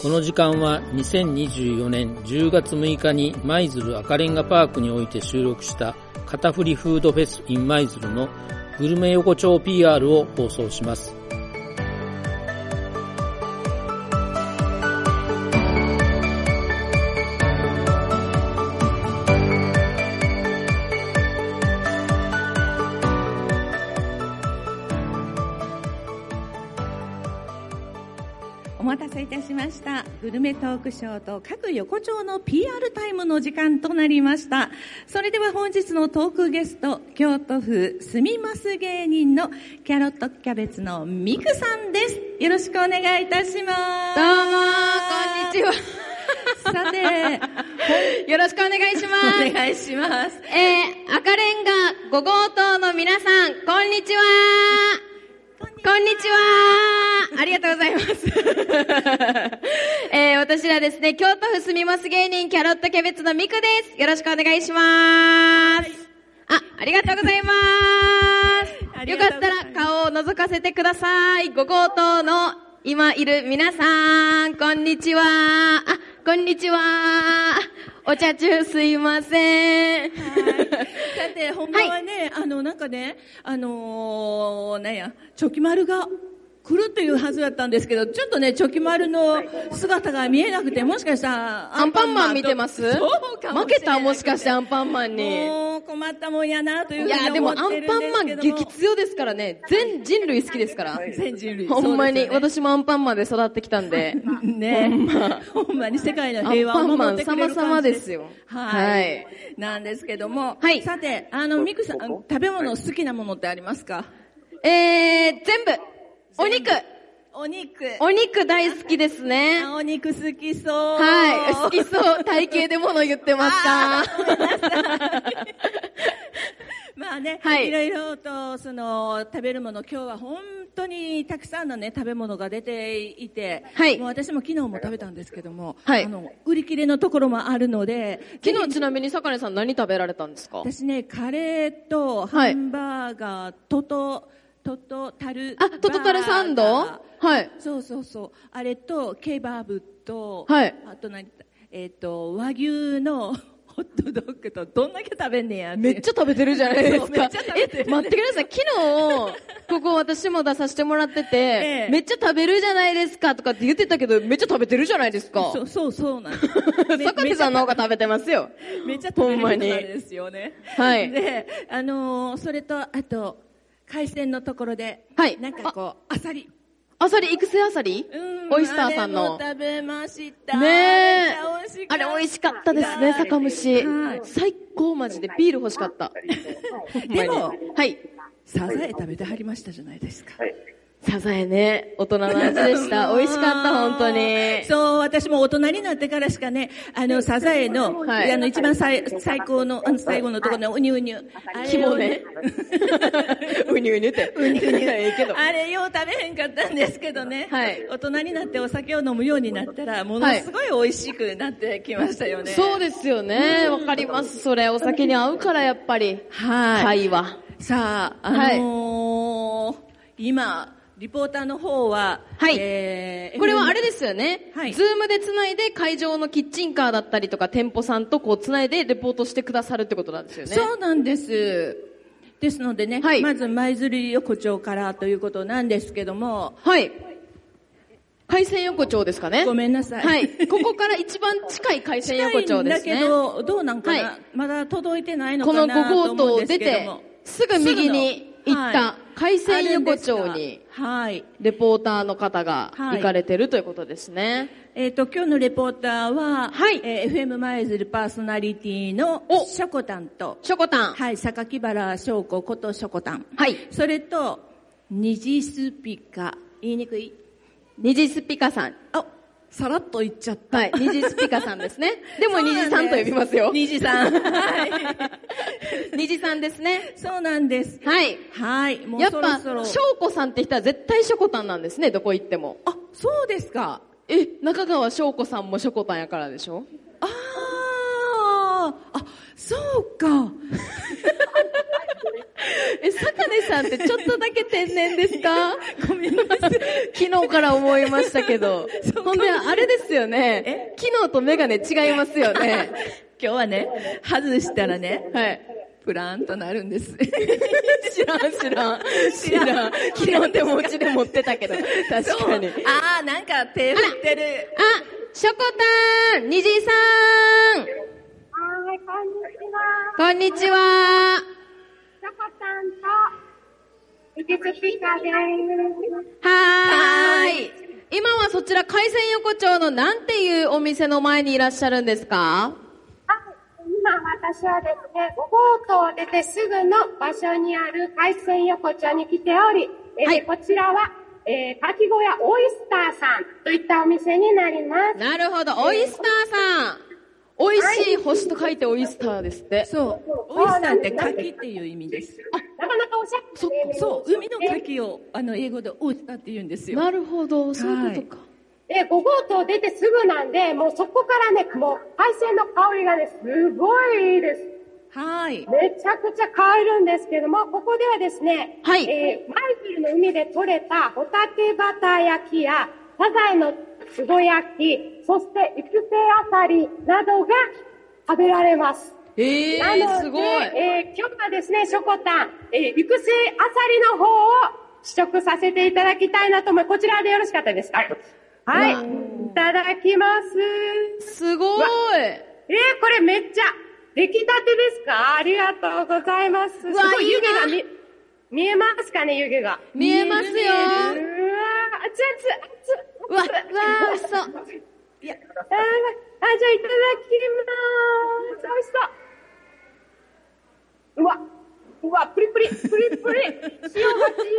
この時間は2024年10月6日に舞鶴赤レンガパークにおいて収録した肩振りフードフェス in 舞鶴のグルメ横丁 PR を放送します。 お待たせいたしました。グルメトークショーと各横丁の PR タイムの時間となりました。それでは本日のトークゲスト、京都府住みます芸人のキャロットキャベツのミクさんです。よろしくお願いいたします。 どうもこんにちは。 さて、 よろしくお願いします。 お願いします。 赤レンガ5号棟の皆さん、こんにちは。こんにちは。ありがとうございます。私らですね、京都府住みます芸人キャロットキャベツのミクです。よろしくお願いします。ありがとうございます。よかったら顔を覗かせてください。5号棟の今いる皆さん、こんにちは。こんにちは。お茶中すいません。 さて、本番はね、なんかね、チョキマルが来るというはずだったんですけど、ちょっとね、チョキマルの姿が見えなくて、もしかしたら、 アンパンマン見てます？ そうかもしれない。 負けたもしかしてアンパンマンに。 もう困ったもんやなというふうに思ってるんですけども。いや、でもアンパンマン激強ですからね。全人類好きですから。 全人類。 ほんまに、ね、私もアンパンマンで育ってきたんで。 ねほんまに世界の平和を守ってくれる感じです。アンパンマン様々ですよ。 はい。 なんですけども。 はい。 さて、ミクさん、食べ物好きなものってありますか？ 全部。お肉大好きですね。 お肉好きそう。 はい。好きそう。体型で物言ってますか？ まあね、 はい。 いろいろと、食べるもの、今日は本当にたくさんのね、食べ物が出ていて、はい。もう私も昨日も食べたんですけども、はい。売り切れのところもあるので、 昨日ちなみに坂根さん何食べられたんですか？ 私ね、カレーとハンバーガー、トトタルサンド？はい。 そう。あれと、ケバブと、 はい。 あと和牛のホットドッグとどんだけ食べんねやって。 めっちゃ食べてるじゃないですか。 めっちゃ食べてる。 待ってください。昨日、ここ私も出させてもらってて、めっちゃ食べるじゃないですかとかって言ってたけど、めっちゃ食べてるじゃないですか。 そうなんです。 坂根さんの方が食べてますよ。 めっちゃ食べる人なんですよね。 はい。 で、それと、あと、海鮮のところで、はい。なんかこう、アサリ、 育成アサリ？オイスターさんの。 あれも食べました。 ねえ。あれ美味しかったですね、酒蒸し。最高マジで。ビール欲しかった。 でも、 はい。 サザエ食べてはりましたじゃないですか。はい。 サザエね、大人の味でした。美味しかった、本当に。 そう、私も大人になってからしかね、サザエの、はい、一番最高の、最後のところのウニウニ。 肝ね。ウニウニって。 ウニウニ。あれ、よう食べへんかったんですけどね。はい。大人になってお酒を飲むようになったら、ものすごい美味しくなってきましたよね。 そうですよね。わかります。それ、お酒に合うから、やっぱり。はい。会話。 さあ、今、リポーターの方は、 はい。これはあれですよね。はい。ズームで繋いで会場のキッチンカーだったりとか店舗さんとこう繋いでレポートしてくださるってことなんですよね。 そうなんです。ですのでね、はい。まず舞鶴横丁からということなんですけども。 はい。海鮮横丁ですかね。 ごめんなさい。 はい。ここから一番近い海鮮横丁ですね。 だけど、どうなんかな、はい、まだ届いてないのかなと思うんですけども。この5号棟出て、 すぐ右に行った。はい海鮮横丁に、はい。レポーターの方が行かれてるということですね。 今日のレポーターは、はい。FM 舞鶴パーソナリティのショコタンと、 ショコタン。 はい、榊原翔子ことショコタン。 はい。 それと、虹スピカ。言いにくい？ 虹スピカさん。 さらっと言っちゃった。 はい。虹スピカさんですね。でも虹さんと呼びますよ。 虹さん。はい。 虹さんですね。 そうなんです。 はい。 はい。 もうそろそろ。やっぱ、翔子さんって人は絶対ショコタンなんですね、どこ行っても。 そうですか。 中川翔子さんもショコタンやからでしょ？ そうか。 坂根さんってちょっとだけ天然ですか？ ごめんなさい。 昨日から思いましたけど。ほんで、あれですよね。昨日とメガネ違いますよね。 今日はね、外したらね、 はい。 プランとなるんです。 知らん。昨日手持ちで持ってたけど、確かに。 あー、なんか手振ってる。 ショコタン、虹さん。 はい、 こんにちは。 ショコタンと、イケスピカです。 はーい。今はそちら海鮮横丁のなんていうお店の前にいらっしゃるんですか？ 今私はですね、5号棟を出てすぐの場所にある海鮮横丁に来ており、 はい、 こちらは、かき小屋オイスターさんといったお店になります。 なるほど、オイスターさん。美味しい星と書いてオイスターですって。 そう。オイスターって牡蠣っていう意味です。 なかなかおしゃれですね。 そう、海の牡蠣を英語でオイスターって言うんですよ。 なるほど、そういうことか。 5号棟出てすぐなんで、もうそこからね、もう海鮮の香りがね、すごいいいです。 はい。 めちゃくちゃ香るんですけども、ここではですね、 はい。 舞鶴の海で採れたホタテバター焼きや、サザエのつぼ焼き、そして育成アサリなどが食べられます。 なのですごい。 今日はですね、ショコタン、育成アサリの方を試食させていただきたいなと思います。こちらでよろしかったですか？はい。いただきます。 すごい。 これめっちゃ、出来たてですか？ありがとうございます。すごい湯気が見えますかね、湯気が。 見えますよ。 うわー、熱うわ、美味しそう。 いや、じゃあいただきます。美味しそう。うわ、プリプリ。塩が効いてる。めっちゃ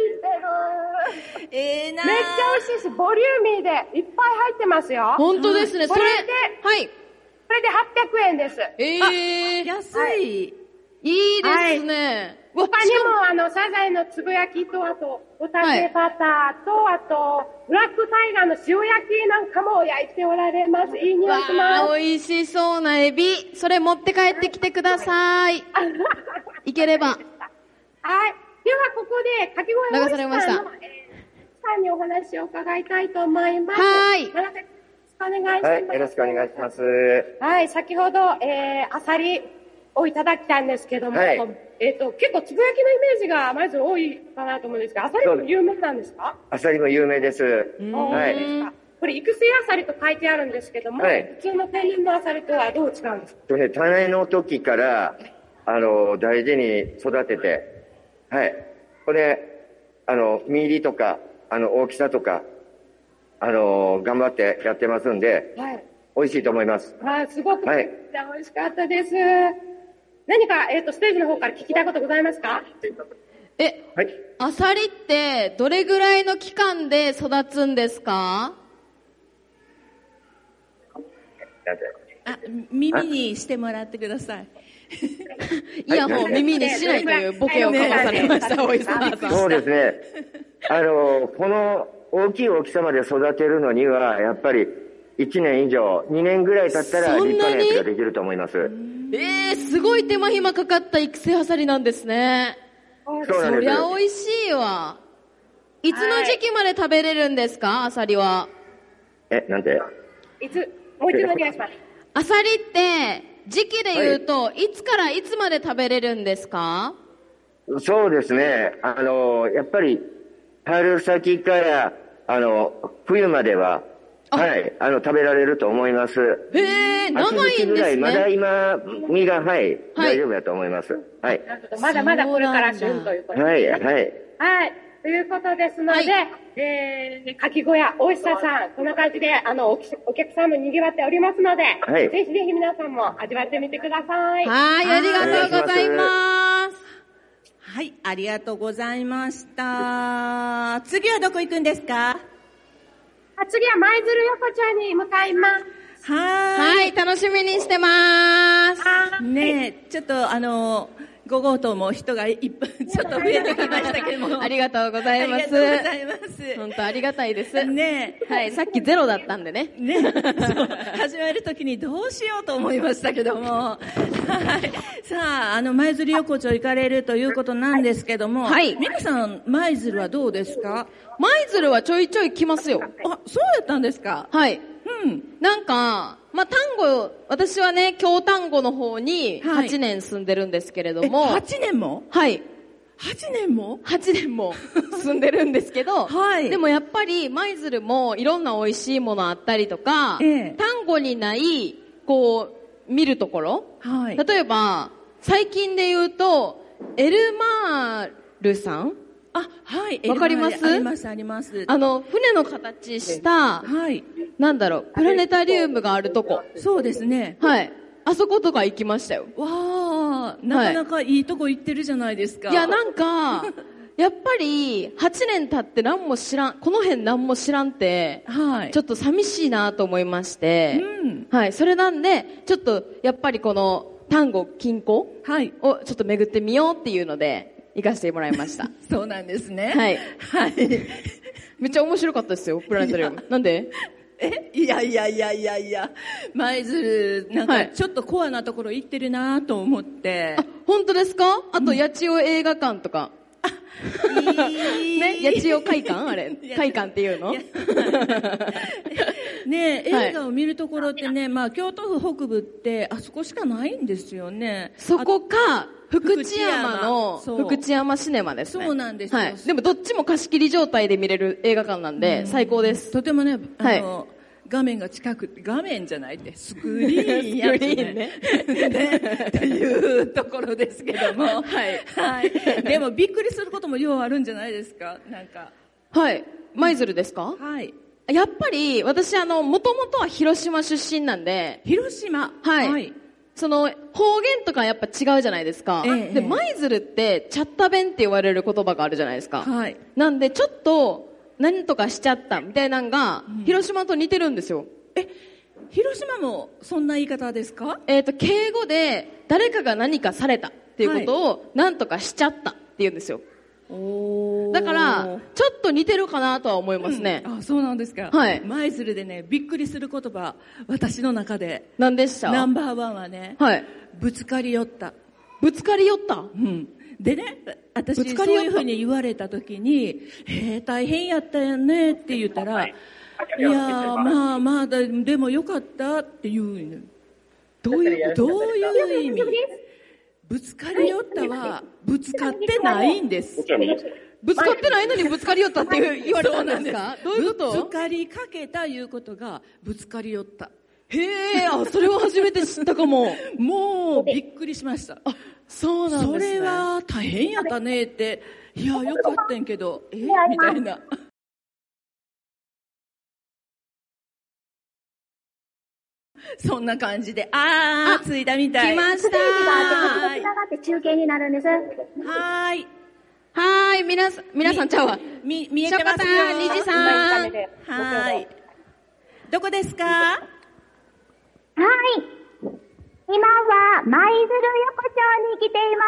美味しいです。ボリューミーでいっぱい入ってますよ。 本当ですね。 これで、 はい。 これで800円です。 安い。 いいですね。 他にもサザエのつぶ焼きと、あと、ホタテバターと、あと、ブラックタイガーの塩焼きなんかも焼いておられます。いい匂いします。 美味しそうなエビ。それ持って帰ってきてください。いければ。 はい。では、ここで、かき小屋おいしさんの、さんにお話を伺いたいと思います。 はい。 よろしくお願いします。 はい、よろしくお願いします。 はい、先ほど、アサリをいただきたんですけども、結構、つぶやきのイメージがまず多いかなと思うんですが、アサリも有名なんですか？ アサリも有名です。 はい。これ、育成アサリと書いてあるんですけども、普通の天然のアサリとはどう違うんですか？ 種の時から、大事に育てて、はい。これ、身入りとか、大きさとか、頑張ってやってますんで、美味しいと思います。 すごく、美味しかったです。何か、ステージの方から聞きたいことございますか？ はい。 アサリってどれぐらいの期間で育つんですか？ 耳にしてもらってください。 イヤホン耳にしないというボケをかまされました、オイスターさん。 そうですね。この大きい大きさまで育てるのには、やっぱり1年以上、2年ぐらい経ったら立派なやつができると思います。 すごい手間暇かかった育成アサリなんですね。 そうなんです。 そりゃ美味しいわ。いつの時期まで食べれるんですか、アサリは。 なんて？ もう一度お願いします。 アサリって、時期で言うと、いつからいつまで食べれるんですか？ そうですね。やっぱり、春先から、冬までは、食べられると思います。 長いんですね。 まだ今、身が、大丈夫だと思います。はい。 まだまだこれから旬ということです。はい。ということですので、かき小屋、大石さん、こんな感じで、お客さんも賑わっておりますので、ぜひぜひ皆さんも味わってみてください。 はい、ありがとうございます。 はい、ありがとうございました。次はどこ行くんですか？ 次は舞鶴横丁に向かいます。 はい、楽しみにしてます。 ねえ、ちょっと 5号棟も人がちょっと増えてきましたけども。 ありがとうございます。 ありがとうございます。 本当ありがたいです。 ねはい、さっきゼロだったんでね。 ね、そう始めるときにどうしようと思いましたけども。はい。さあ、舞鶴横丁行かれるということなんですけども。 はい。 皆さん、舞鶴はどうですか？ 舞鶴はちょいちょい来ますよ。 あ、そうやったんですか？ はい。 うん。 なんか、まあ、丹後、私はね、京丹後の方に8年住んでるんですけれども。 8年も？ はい。 8年も ?8 年も住んでるんですけど、 はい。 でもやっぱり舞鶴もいろんな美味しいものあったりとか、丹後にない、こう、見るところ、はい。例えば、最近で言うと、エルマールさん？ あ、はい。 わかります？ あります、あります。 船の形した、 はい。 なんだろう、プラネタリウムがあるとこ。 そうですね。 はい。あそことか行きましたよ。 わー、なかなかいいとこ行ってるじゃないですか。 いや、なんか、やっぱり、8年経って何も知らん、この辺何も知らんって、はい。ちょっと寂しいなと思いまして、うん。はい。それなんで、ちょっと、やっぱりこの、丹後近郊はい。をちょっと巡ってみようっていうので、行かせてもらいました。 そうなんですね。 はい。 はい。 めっちゃ面白かったですよ、プラネタリウム。なんで？ いや、舞鶴、なんか、ちょっとコアなところ行ってるなと思って。 あ、本当ですか？あと、八千代映画館とか。ね、八千代会館あれ。会館っていうの？ ねえ、映画を見るところってね、まあ、京都府北部って、あそこしかないんですよね。 そこか、福知山の、福知山シネマですね。 そうなんですよ。はい。 でもどっちも貸し切り状態で見れる映画館なんで、最高です。 とてもね、画面が近く、画面じゃないって、スクリーンやつね。スクリーンね。ね、っていうところですけども。はい。はい。でもびっくりすることもようあるんじゃないですか？なんか。 はい。舞鶴ですか？ はい。 やっぱり、私もともとは広島出身なんで。 広島？ はい。はい。その、方言とかやっぱ違うじゃないですか。で、舞鶴って、チャッタ弁って言われる言葉があるじゃないですか。はい。なんで、ちょっと、何とかしちゃったみたいなのが、広島と似てるんですよ。 広島もそんな言い方ですか？ 敬語で、誰かが何かされたっていうことを、何とかしちゃったって言うんですよ。だから、ちょっと似てるかなとは思いますね。 あ、そうなんですか。はい。舞鶴でね、びっくりする言葉、私の中で。 何でした？ ナンバーワンはね、はい。ぶつかり寄った。 ぶつかり寄った？ うん。でね、私、そういうふうに言われたときに、大変やったよねって言ったら、いやー、まあ、でもよかったって言う。どういう意味？ぶつかり寄ったは、ぶつかってないんです。 ぶつかってないのにぶつかり寄ったって言われたんですか？どういうこと？ ぶつかりかけたいうことが、ぶつかり寄った。 へえ、あ、それは初めて知ったかも。 もう、びっくりしました。あ、 そうなんですね。 それは大変やったねって、いや、よかったんけど、みたいな。そんな感じで、着いたみたい。 来ました。 つながって中継になるんです。 はーい、皆さんちゃうわ。 見えてますよ。 虹さん。 はい。どこですか？ はい。今は舞鶴横丁に来ています。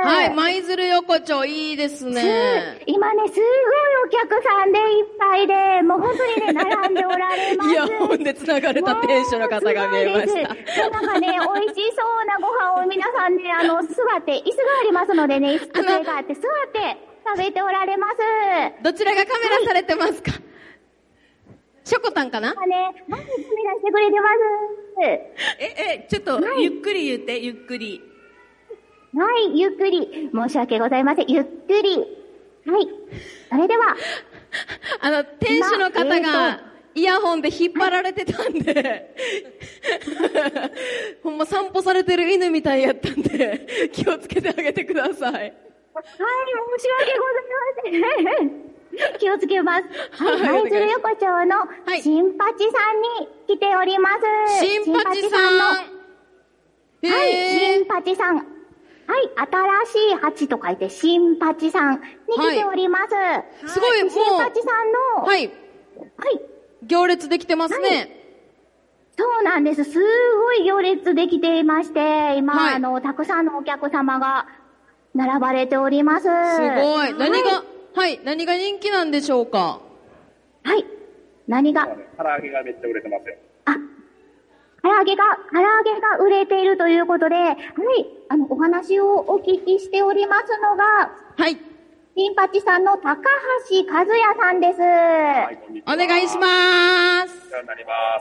はい、舞鶴横丁いいですね。 今ね、すごいお客さんでいっぱいで、もう本当にね、並んでおられます。 イヤホンで繋がれた店主の方が見えました。 なんかね、美味しそうなご飯を皆さんね、座って、椅子がありますのでね、机があって座って食べておられます。 どちらがカメラされてますか？ショコタンかな？ ね、マジカメラしてくれてます。 ちょっと、ゆっくり言って、ゆっくり。 はい、ゆっくり。申し訳ございません。ゆっくり。はい。それでは。 店主の方が、イヤホンで引っ張られてたんで、ほんま散歩されてる犬みたいやったんで、気をつけてあげてください。はい、申し訳ございません。気をつけます。はい、舞鶴横丁の新八さんに来ております。 新八さん。 はい、新八さん。はい、新しい八と書いて新八さんに来ております。 すごい、もう。 新八さんの、 はい。 はい。 行列できてますね。 そうなんです。すごい行列できていまして、今、はい、たくさんのお客様が並ばれております。すごい。何が人気なんでしょうか？ はい。何が？ 唐揚げがめっちゃ売れてますよ。 唐揚げが売れているということで、はい、お話をお聞きしておりますのが、 はい。 新八さんの高橋和也さんです。はい、 お願いします。 お世話になります。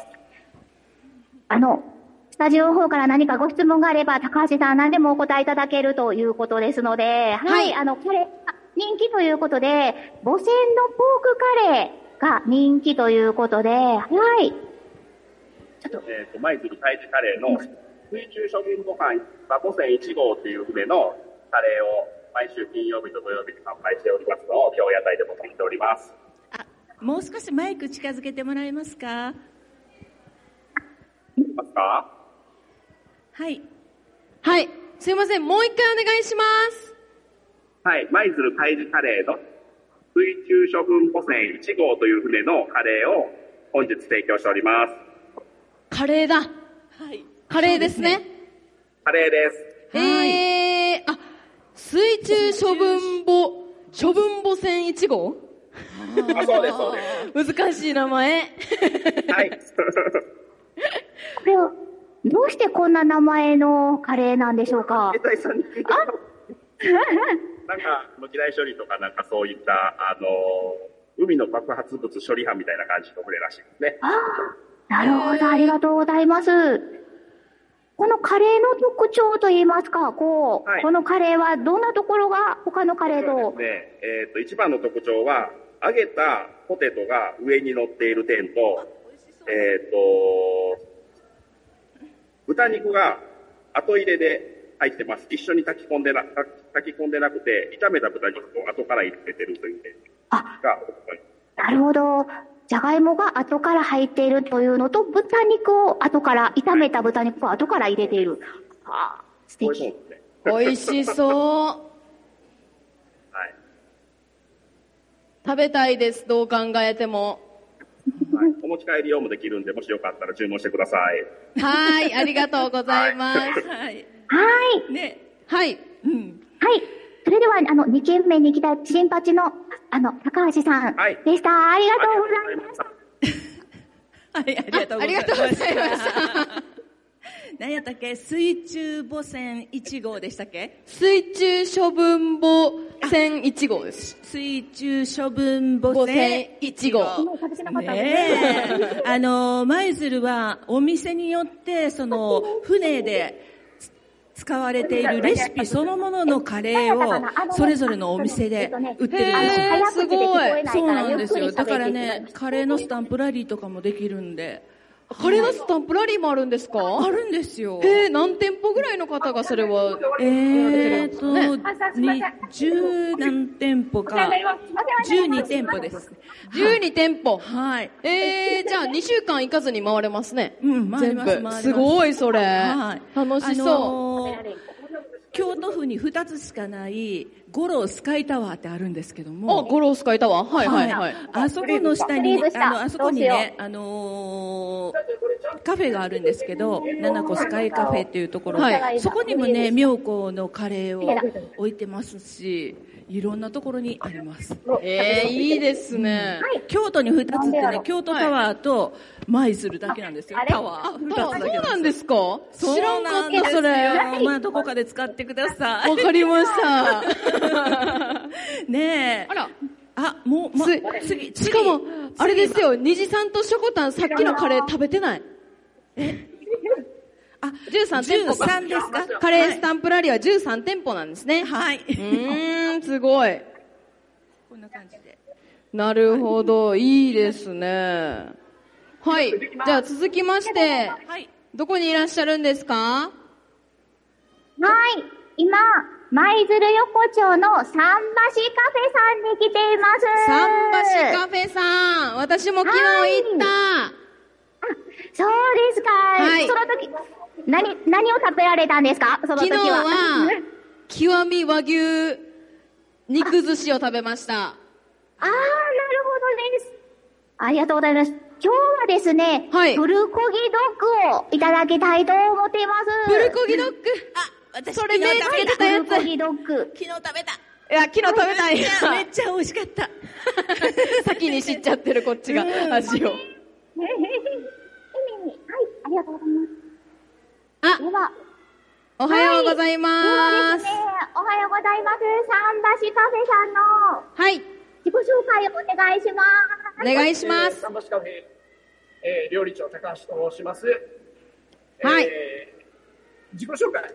スタジオの方から何かご質問があれば、高橋さん何でもお答えいただけるということですので、はい、これ、人気ということで、母船のポークカレーが人気ということで、はい。 ちょっと。舞鶴海事カレーの水中処分ご飯、母船1号っていう船のカレーを毎週金曜日と土曜日に販売しておりますのを、今日屋台でも作っております。 もう少しマイク近づけてもらえますか？ ますか？ はい。 はい。すいません。もう一回お願いします。 はい。舞鶴海事カレーの水中処分母船1号という船のカレーを本日提供しております。 カレーだ。 はい。 カレーですね。 カレーです。 水中処分母船1号？ そうです、そうです。難しい名前。 はい。 これは、どうしてこんな名前のカレーなんでしょうか？ 携帯さんに聞いたなんか、無機体処理とかなんかそういった、海の爆発物処理班みたいな感じの船らしいですね。 なるほど、ありがとうございます。このカレーの特徴といいますか、はい、このカレーはどんなところが他のカレーと？ そうですね。一番の特徴は、揚げたポテトが上に乗っている点と、豚肉が後入れで入ってます。一緒に炊き込んでなくて、炒めた豚肉を後から入れてるという点が。 なるほど。じゃがいもが後から入っているというのと、豚肉を後から、炒めた豚肉を後から入れている。素敵。 美味しそう。はい。食べたいです。どう考えても。 はい、お持ち帰り用もできるんで、もしよかったら注文してください。 はい、ありがとうございます。はい。 はい。 ね。 はい。 うん。はい。それでは、2軒目に来た新八の、高橋さんでした。はい、ありがとうございました。 はい、ありがとうございました。 ありがとうございました。 何やったっけ？水中母船1号でしたっけ？ 水中処分母船1号です。 水中処分母船1号。舞鶴はお店によって、船で使われているレシピそのもののカレーをそれぞれのお店で売ってるんですよ。 すごい。 そうなんですよ。だからね、カレーのスタンプラリーとかもできるんで。 カレーのスタンプラリーもあるんですか？ あるんですよ。 何店舗ぐらいの方がそれは 10何店舗か、12店舗です。 12店舗。 はい。 じゃあ2週間行かずに回れますね。 うん、回ります。 すごい、それ。 はい。 楽しそう。 京都府に2つしかない五郎スカイタワーってあるんですけども。 五郎スカイタワー？はいはいはい。 あそこの下に、あそこにね、カフェがあるんですけど、七子スカイカフェっていうところ、そこにもね、妙高のカレーを置いてますし、いろんなところにあります。 いいですね。 京都に2つってね、京都タワーと舞鶴だけなんですよ。タワー。2つだけ。 そうなんですか？知らんかった、それ。 まあ、どこかで使ってください。 わかりました。 ねえ。 あら。 もう、次。 しかも、あれですよ、虹さんとしょこたん、さっきのカレー食べてない。13店舗か。 13ですか？ カレースタンプラリーは13店舗なんですね。 はい。 すごい。 こんな感じで。 なるほど、いいですね。はい。じゃあ続きまして、どこにいらっしゃるんですか？ はい。今、舞鶴横丁の桟橋カフェさんに来ています。 桟橋カフェさん。私も昨日行った。 そうですか。はい。その時、何を食べられたんですか？その時は。 昨日は、極み和牛肉寿司を食べました。 なるほどです。 ありがとうございます。今日はですね、 はい。 プルコギドッグをいただきたいと思っています。 プルコギドッグ。 私、 それ目つけてたやつ。 プルコギドッグ。 昨日食べた。 いや、昨日食べたんや。 めっちゃ美味しかった。 先に知っちゃってるこっちが、味を。 はい、ありがとうございます。では、 おはようございます。 ではですね、おはようございます。桟橋カフェさんの、 はい。 自己紹介をお願いします。 お願いします。 桟橋カフェ、料理長高橋と申します。 はい。 自己紹介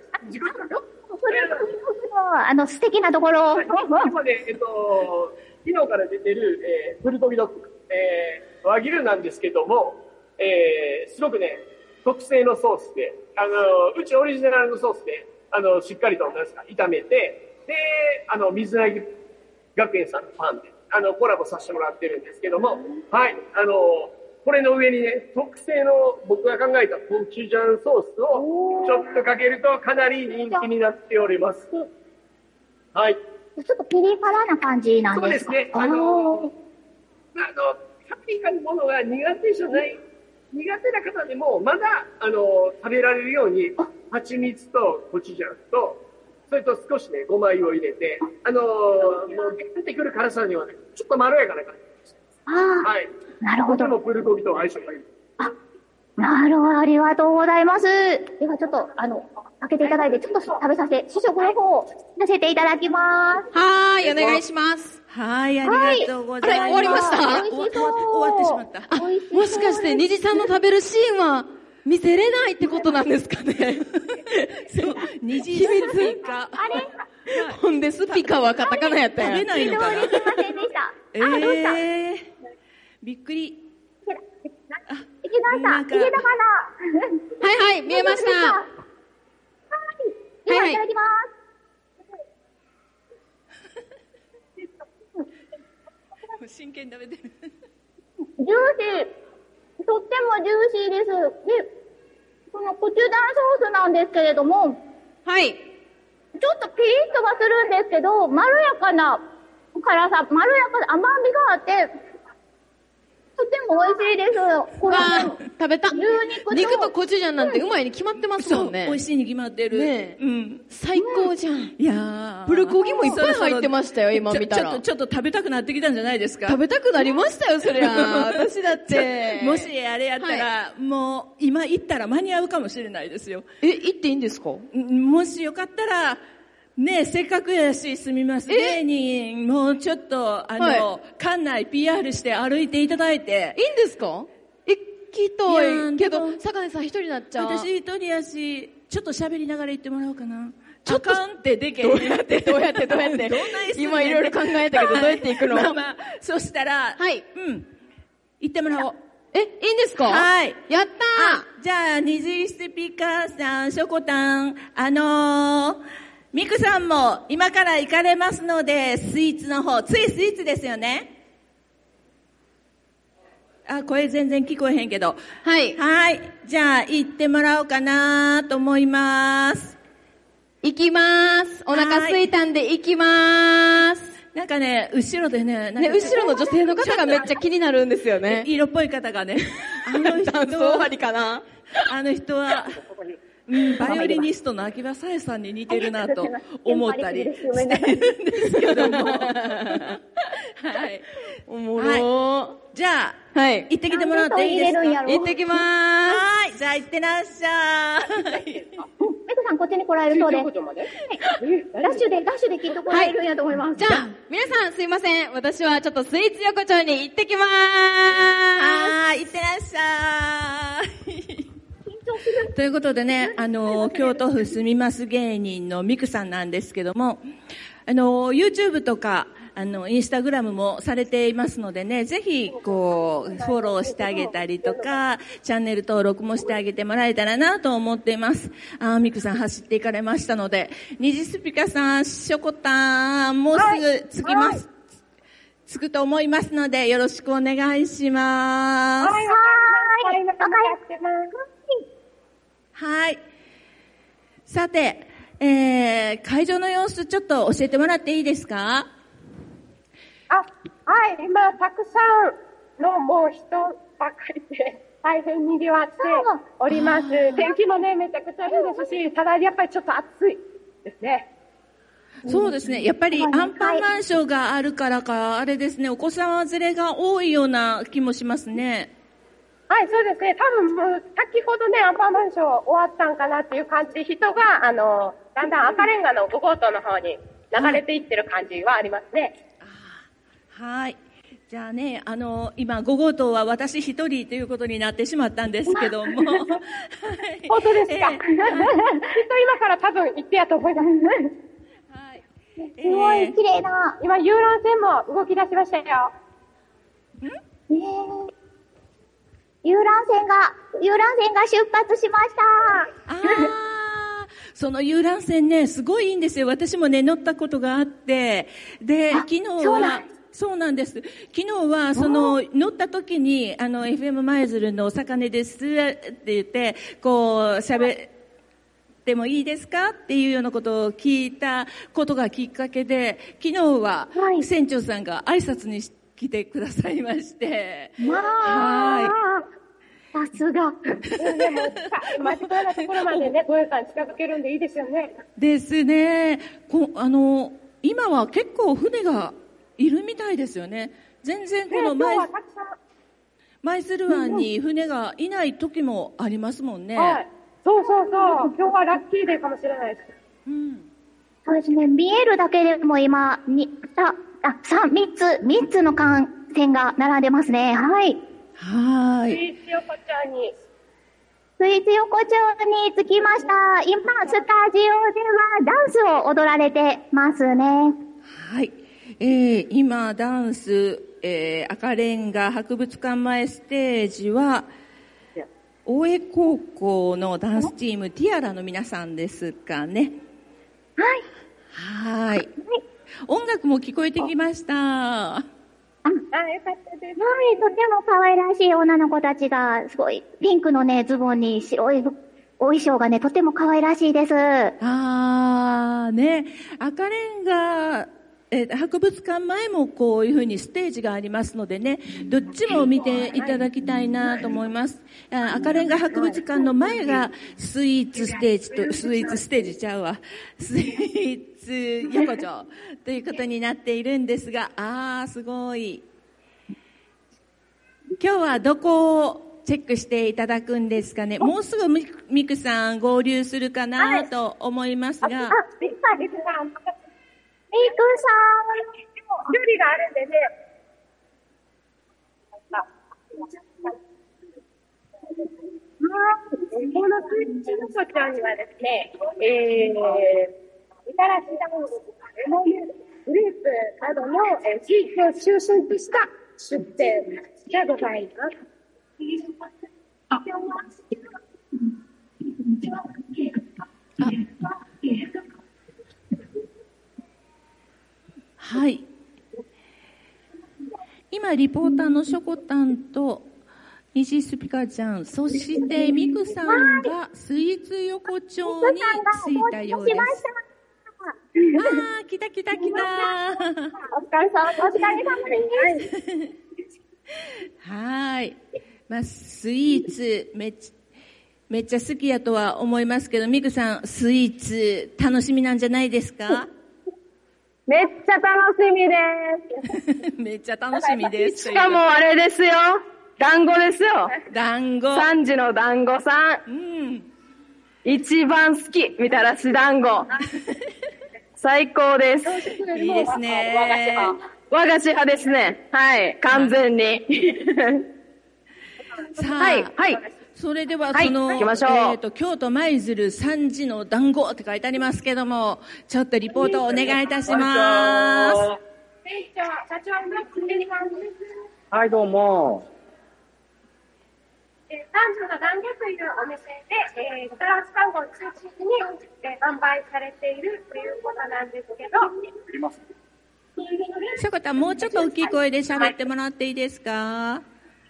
素敵なところを。 今ね、昨日から出てる、プルコギドッグ、和牛なんですけども、すごくね、特製のソースで、うちオリジナルのソースで、しっかりと、炒めて、で、水なぎ学園さんのパンで、コラボさせてもらってるんですけども、はい、これの上にね、特製の僕が考えたコチュジャンソースをちょっとかけるとかなり人気になっております。はい。 ちょっとピリ辛な感じなんですか？ そうですね。パプリカのものが苦手な方でも、まだ、食べられるように、蜂蜜とコチュジャンと、それと少しね、ごま油を入れて、もう出てくる辛さにはね、ちょっとまろやかな感じです。はい。 なるほど。 とてもプルコギと相性がいい。 なるほど、ありがとうございます。ではちょっと、開けていただいて、ちょっと食べさせて、試食の方をさせていただきます。 はい、お願いします。 はい、ありがとうございます。 終わりました？ 終わってしまった。 もしかして虹さんの食べるシーンは見せれないってことなんですかね？ そう、虹さん秘密。 あれほんでスピカはカタカナやったんや。 食べないのかな？ すいませんでした。 びっくり。 いけました。いけたかな？ はいはい、見えました。 はい。では、いただきます。 真剣に食べてる。 ジューシー。とってもジューシーです。で、このコチュジャンソースなんですけれども、 はい。 ちょっとピリッとはするんですけど、まろやかな辛さ、まろやかな甘みがあって、とても美味しいです。これ食べた。 牛肉とコチュジャンなんてうまいに決まってますもんね。 美味しいに決まってる。 ねえ。最高じゃん。 いやー。 プルコギもいっぱい入ってましたよ、今見たら。 ちょっと食べたくなってきたんじゃないですか？ 食べたくなりましたよ、そりゃ。私だって。 もしあれやったら、もう今行ったら間に合うかもしれないですよ。 行っていいんですか？ もしよかったら、ねえ、せっかくやし、すみます芸人、もうちょっと、館内 PR して歩いていただいて。 いいんですか？行きたいけど、坂根さん一人になっちゃう。 私一人やし、ちょっと喋りながら行ってもらおうかな。ちょっとってでけへん。 どうやって今いろいろ考えたけど、どうやって行くの？ まあまあ、そしたら、 はい。 行ってもらおう。 いいんですか？ はい。 やったー！じゃあ、虹スピーカーさん、しょこたん、ミクさんも今から行かれますので、スイーツの方、ついスイーツですよね。声全然聞こえへんけど。 はい。 はい。じゃあ、行ってもらおうかなと思います。 行きます。お腹空いたんで行きます。 なんかね、後ろでね、 後ろの女性の方がめっちゃ気になるんですよね。 色っぽい方がね。 男装張りかな？ あの人は、バイオリニストの秋葉紗恵さんに似てるなと思ったりしてるんですけども。はい。 おもろじゃあ、 はい。 行ってきてもらっていいですか？ 行ってきまーす。 はい。じゃあ行ってらっしゃい。 メクさんこっちに来られるそうです。ダッシュできっと来られるんやと思います。 じゃあ、皆さんすいません。私はちょっとスイーツ横丁に行ってきまーす。 はい。行ってらっしゃい。ということでね、京都府住みます芸人のミクさんなんですけども、YouTube とか、インスタグラムもされていますのでね、ぜひ、こう、フォローしてあげたりとか、チャンネル登録もしてあげてもらえたらなと思っています。ミクさん走っていかれましたので、虹スピカさん、しょこたん、もうすぐ着きます。着くと思いますので、よろしくお願いします。はい。さて、会場の様子ちょっと教えてもらっていいですか？ はい、今たくさんのもう人ばっかりで、大変賑わっております。天気もね、めちゃくちゃいいですし、ただやっぱりちょっと暑いですね。 そうですね。やっぱりアンパンマンショーがあるからか、あれですね、お子様連れが多いような気もしますね。 はい、そうですね。多分もう先ほどね、アンパンマンショー終わったんかなっていう感じで、人が、だんだん赤レンガの5号棟の方に流れていってる感じはありますね。 はい。じゃあね、今、5号棟は私一人ということになってしまったんですけども。 本当ですか。きっと今から多分行ってやと思います。 はい。すごい綺麗な。 今、遊覧船も動き出しましたよ。 遊覧船が出発しました。 その遊覧船ね、すごいいいんですよ。私もね、乗ったことがあって。で、昨日は、そうなんです。昨日は、乗った時に、FM 舞鶴のお魚ですって言って、こう、喋ってもいいですかっていうようなことを聞いたことがきっかけで、昨日は、船長さんが挨拶に来てくださいまして。 さすが。 でも、間近なところまでね、声が近づけるんでいいですよね。 ですね。今は結構船がいるみたいですよね。全然この舞鶴湾に船がいない時もありますもんね。 はい。そうそうそう。今日はラッキーデーかもしれないです。 そうですね。見えるだけでも今、3つの艦船が並んでますね。はい。 はい。 スイーツ横丁に着きました。今、スタジオではダンスを踊られてますね。 はい。今、ダンス、赤レンガ博物館前ステージは、大江高校のダンスチーム、ティアラの皆さんですかね。はい。音楽も聞こえてきました。 よかったです。 はい、とても可愛らしい女の子たちが、すごい、ピンクのね、ズボンに白いお衣装がね、とても可愛らしいです。 ね、赤レンガ、博物館前もこういうふうにステージがありますのでね、どっちも見ていただきたいなと思います。赤レンガ博物館の前がスイーツステージちゃうわ。スイーツ横丁ということになっているんですが、すごい。今日はどこをチェックしていただくんですかね。もうすぐミクさん合流するかなと思いますが。 ミクさん。距離があるんでね。このスイッチのこちらにはですね、みたらし団子とかレモングレープなどの地域を中心とした出店がございます。 はい。今、リポーターのショコタンと西スピカちゃん、そしてミクさんがスイーツ横丁に着いたようです。来た。 お疲れ様です。 はい。スイーツめっちゃ好きやとは思いますけど、ミクさん、スイーツ楽しみなんじゃないですか？ めっちゃ楽しみです。 めっちゃ楽しみです。 しかもあれですよ。団子ですよ。 団子。 3時の団子さん。一番好き、みたらし団子。最高です。 いいですね。 和菓子派ですね。はい、完全に。 さあ、はい。それでは京都舞鶴3時の団子って書いてありますけども、ちょっとリポートをお願いいたします。 店長、社長の栗さんです。 はい、どうも。 男女の団子というお店で、みたらし団子を中心に、販売されているということなんですけど。 しょこたん、もうちょっと大きい声で喋ってもらっていいですか？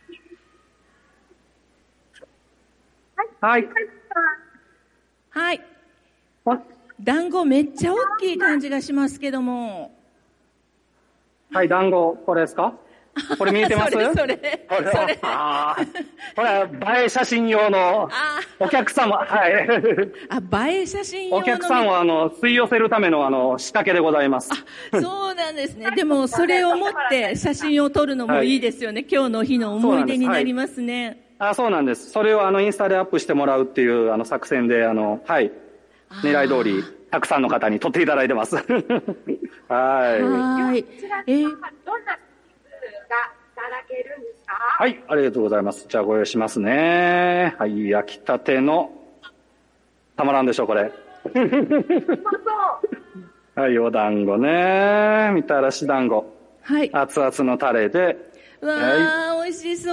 はい。 はい。団子めっちゃ大きい感じがしますけども。 はい、団子、これですか？ これ見えてます？ それ。 これ映え写真用のお客様、はい。 映え写真用の。 お客さんを吸い寄せるための仕掛けでございます。 そうなんですね。でもそれを持って写真を撮るのもいいですよね。今日の日の思い出になりますね。 そうなんです。それをインスタでアップしてもらうっていう作戦で、はい。狙い通り、たくさんの方に撮っていただいてます。はい。 こちらでは、どんなスイーツがいただけるんですか？ はい、ありがとうございます。じゃあご用意しますね。はい、焼きたての、たまらんでしょう、これ。はい、お団子ね。みたらし団子。はい。熱々のタレで。 わー、美味しそう。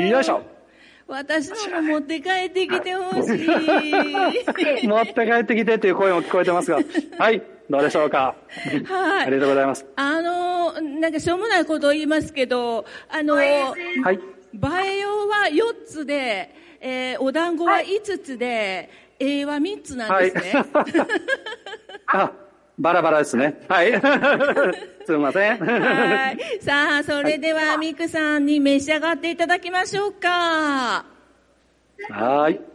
よいしょ。 私のも持って帰ってきてほしい。 持って帰ってきてっていう声も聞こえてますが。はい。どうでしょうか。はい。ありがとうございます。 なんかしょうもないことを言いますけど、はい。映え用は4つで、お団子は5つで、は3つなんですね。 はいバラバラですね。はい。すみません。 はい。さあ、それでは、ミクさんに召し上がっていただきましょうか。 はい。 じ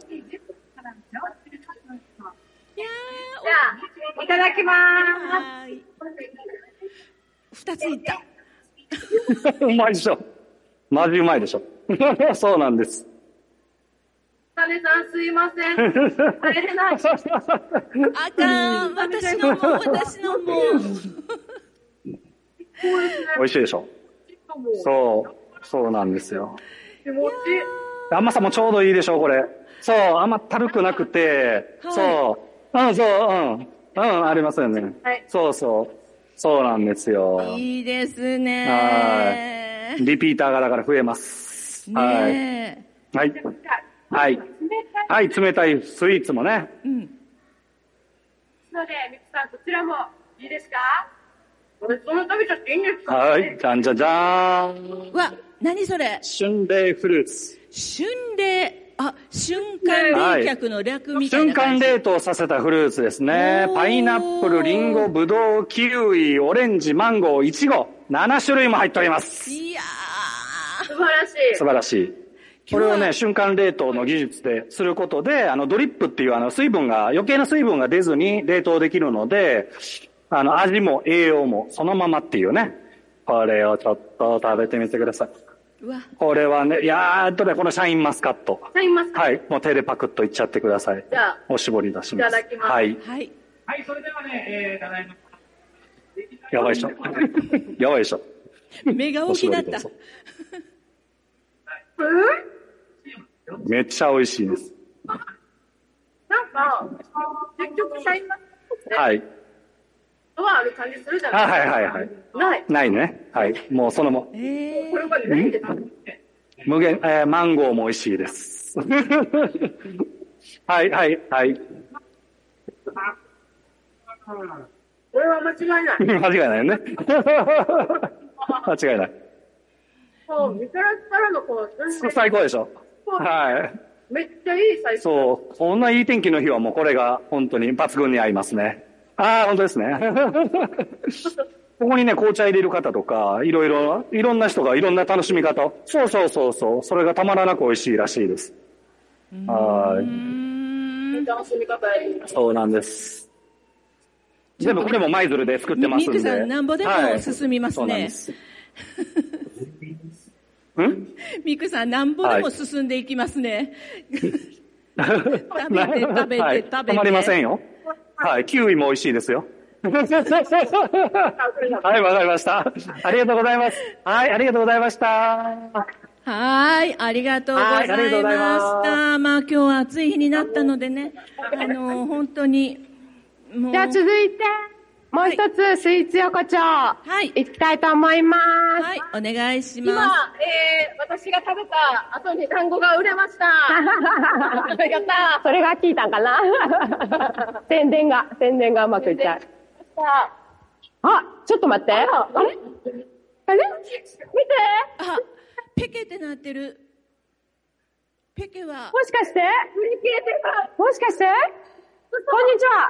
ゃあ、いただきまーす。2ついった。 うまいでしょ。マジうまいでしょ。そうなんです。 金さんすいません。入れない。 あかん。私のも。 美味しいでしょ。そうなんですよ。 気持ちいい。 甘さもちょうどいいでしょ、これ。そう、甘ったるくなくて、そう、ありますよね。はい。そうなんですよ。 いいですね。 はい。リピーターがだから増えます。はい。はい。はい、冷たいスイーツもね。 うん。ので、ミクさん、こちらもいいですか？その食べちゃっていいんですか？ はい、じゃんじゃじゃーん。 わ、何それ？ 春冷フルーツ。 瞬間冷却の略みたいな感じ。 瞬間冷凍させたフルーツですね。パイナップル、リンゴ、ブドウ、キウイ、オレンジ、マンゴー、イチゴ、7種類も入っております。 いやー。素晴らしい。 素晴らしい。これをね、瞬間冷凍の技術ですることで、ドリップっていう余計な水分が出ずに冷凍できるので、味も栄養もそのままっていうね。これをちょっと食べてみてください。これはね、このシャインマスカット。 シャインマスカット。 はい。もう手でパクッといっちゃってください。 じゃあ、 お絞り出します。 いただきます。 はい。 はい。 はい、それではね、ただいま。 やばいでしょ。やばいでしょ。 目が大きなった。 めっちゃ美味しいです。 なんか、結局シャインマスカットはい。 はある感じするじゃないですか。 はい。ないね。はい。もうそのも。 これがないんですか？ 無限、マンゴーも美味しいです。はい。 これは間違いない。 間違いないよね。間違いない。 そう、みたらしからのこう、 最高でしょ。はい。 めっちゃいい最高。 そう。こんないい天気の日はもうこれが本当に抜群に合いますね。本当ですね。ここにね、紅茶入れる方とか、いろんな人がいろんな楽しみ方。そう。それがたまらなく美味しいらしいです。 楽しみ方そうなんです。全部これも舞鶴で作ってますんで。 ミクさんなんぼでも進みますね。ミクさんなんぼでも進んでいきますね。食べて。 止まりませんよ。はい、キウイも美味しいですよ。はい、わかりました。ありがとうございます。はい、ありがとうございました。 はい、ありがとうございました。まあ今日は暑い日になったのでね、本当にもう。じゃあ続いて、もう一つスイーツ横丁、行きたいと思います。 はい、お願いします。 今、私が食べた後に団子が売れました。やったー。それが効いたんかな。宣伝がうまくいっちゃう。ちょっと待って。あれ見て。 ペケってなってる。ペケは。 もしかしてもしかしてこんにちは。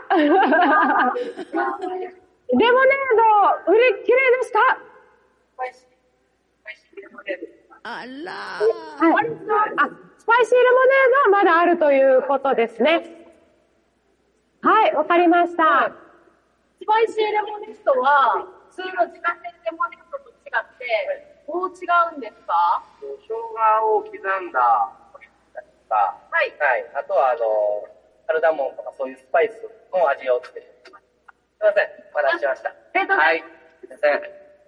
レモネード、売り切れでした。 あらはい。スパイシーレモネードはまだあるということですね。はい、わかりました。 スパイシーレモネードは、普通の自家製レモネードと違って、どう違うんですか？ 生姜を刻んだとか、はい。はい。あとは、カルダモンとかそういうスパイスの味をつけてます。すいません。お待たせしました。はい。すいません。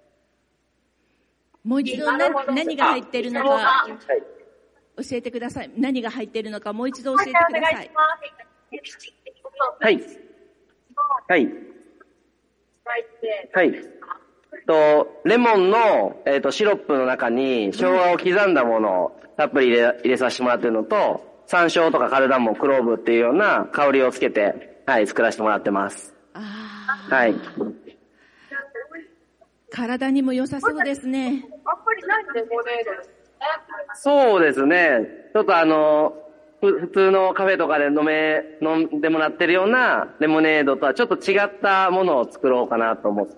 もう一度何が入ってるのか教えてください。何が入ってるのかもう一度教えてください。 はい。はい。はい。レモンの、シロップの中に生姜を刻んだものをたっぷり入れさせてもらってるのと、山椒とかカルダモン、クローブっていうような香りをつけて、はい、作らせてもらってます。はい。 体にも良さそうですね。 あんまりないレモネードですね。 そうですね。ちょっと普通のカフェとかで飲んでもらってるようなレモネードとはちょっと違ったものを作ろうかなと思って、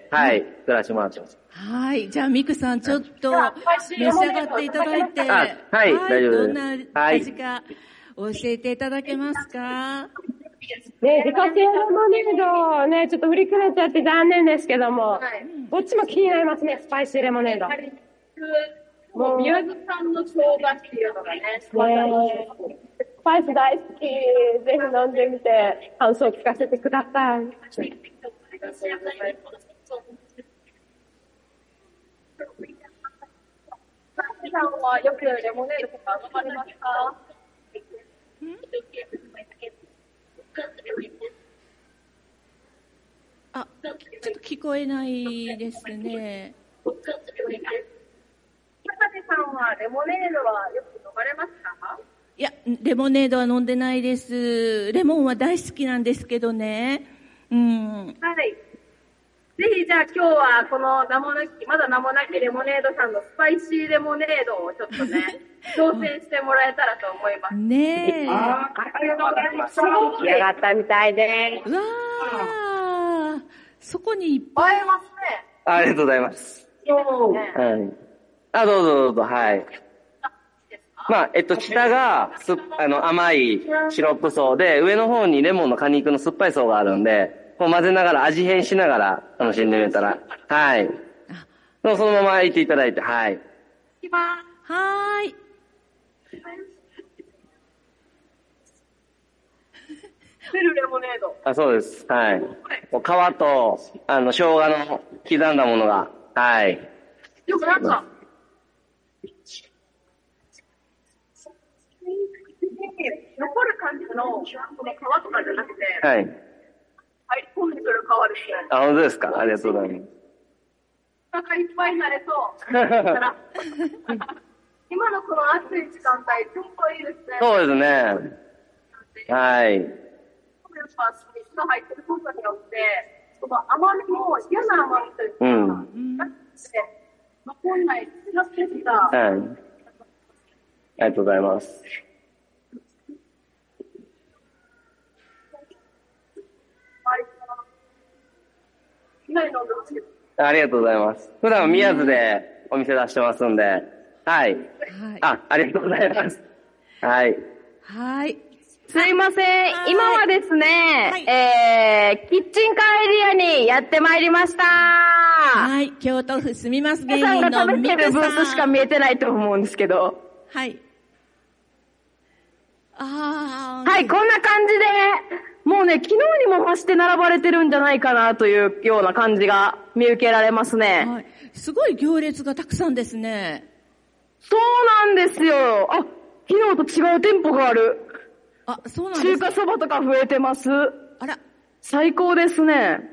はい、作らせてもらってます。 はい。じゃあ、ミクさん、ちょっと召し上がっていただいて、 はい、大丈夫です。 どんな味か教えていただけますか？ ね、自家製レモネードね、ちょっと売り切れちゃって残念ですけども、どっちも気になりますね、スパイシーレモネード。 もう、宮津さんの生姜っていうのがね、スパイス大好き。ぜひ飲んでみて、感想を聞かせてください。 さんはよくレモネードとか飲まれますか？ あ、ちょっと聞こえないですね。 さんはレモネードはよく飲まれますか？ いや、レモネードは飲んでないです。レモンは大好きなんですけどね。 はい。ぜひじゃあ今日はこのまだ名もなきレモネードさんのスパイシーレモネードをちょっとね、挑戦してもらえたらと思います。 ねえ。 ありがとうございます。仕上がったみたいです。 わー。そこにいっぱい。 映えますね。 ありがとうございます。はい。どうぞどうぞ、はい。まあ、下が甘いシロップ層で、上の方にレモンの果肉の酸っぱい層があるんで、こう混ぜながら、味変しながら楽しんでみたら、はい。そのままいていただいて、はい。 はーい。 フルレモネード。 そうです。はい。皮と、生姜の刻んだものが、はい。 よくなんか、残る感じのこの皮とかじゃなくて、 はい。 入り込んでくる皮ですね。 本当ですか？ありがとうございます。 お腹いっぱいになれそう。今のこの暑い時間帯、ちょっといいですね。 そうですね。はい。 やっぱ火が入ってることによって、その甘みも嫌な甘みというか、残んない、強すぎた。 はい。ありがとうございます。ありがとうございます。普段は宮津でお店出してますんで、はい。ありがとうございます。はい。 はい。 すいません。今はですね、キッチンカーエリアにやってまいりました。 はい。京都府住みます芸人のミクさん。 皆さんが食べてるブースしか見えてないと思うんですけど。 はい。 はい、こんな感じで、もうね、昨日にも増して並ばれてるんじゃないかなというような感じが見受けられますね。 はい。すごい行列がたくさんですね。 そうなんですよ。昨日と違う店舗がある。 そうなんですか。 中華そばとか増えてます。 あら。 最高ですね。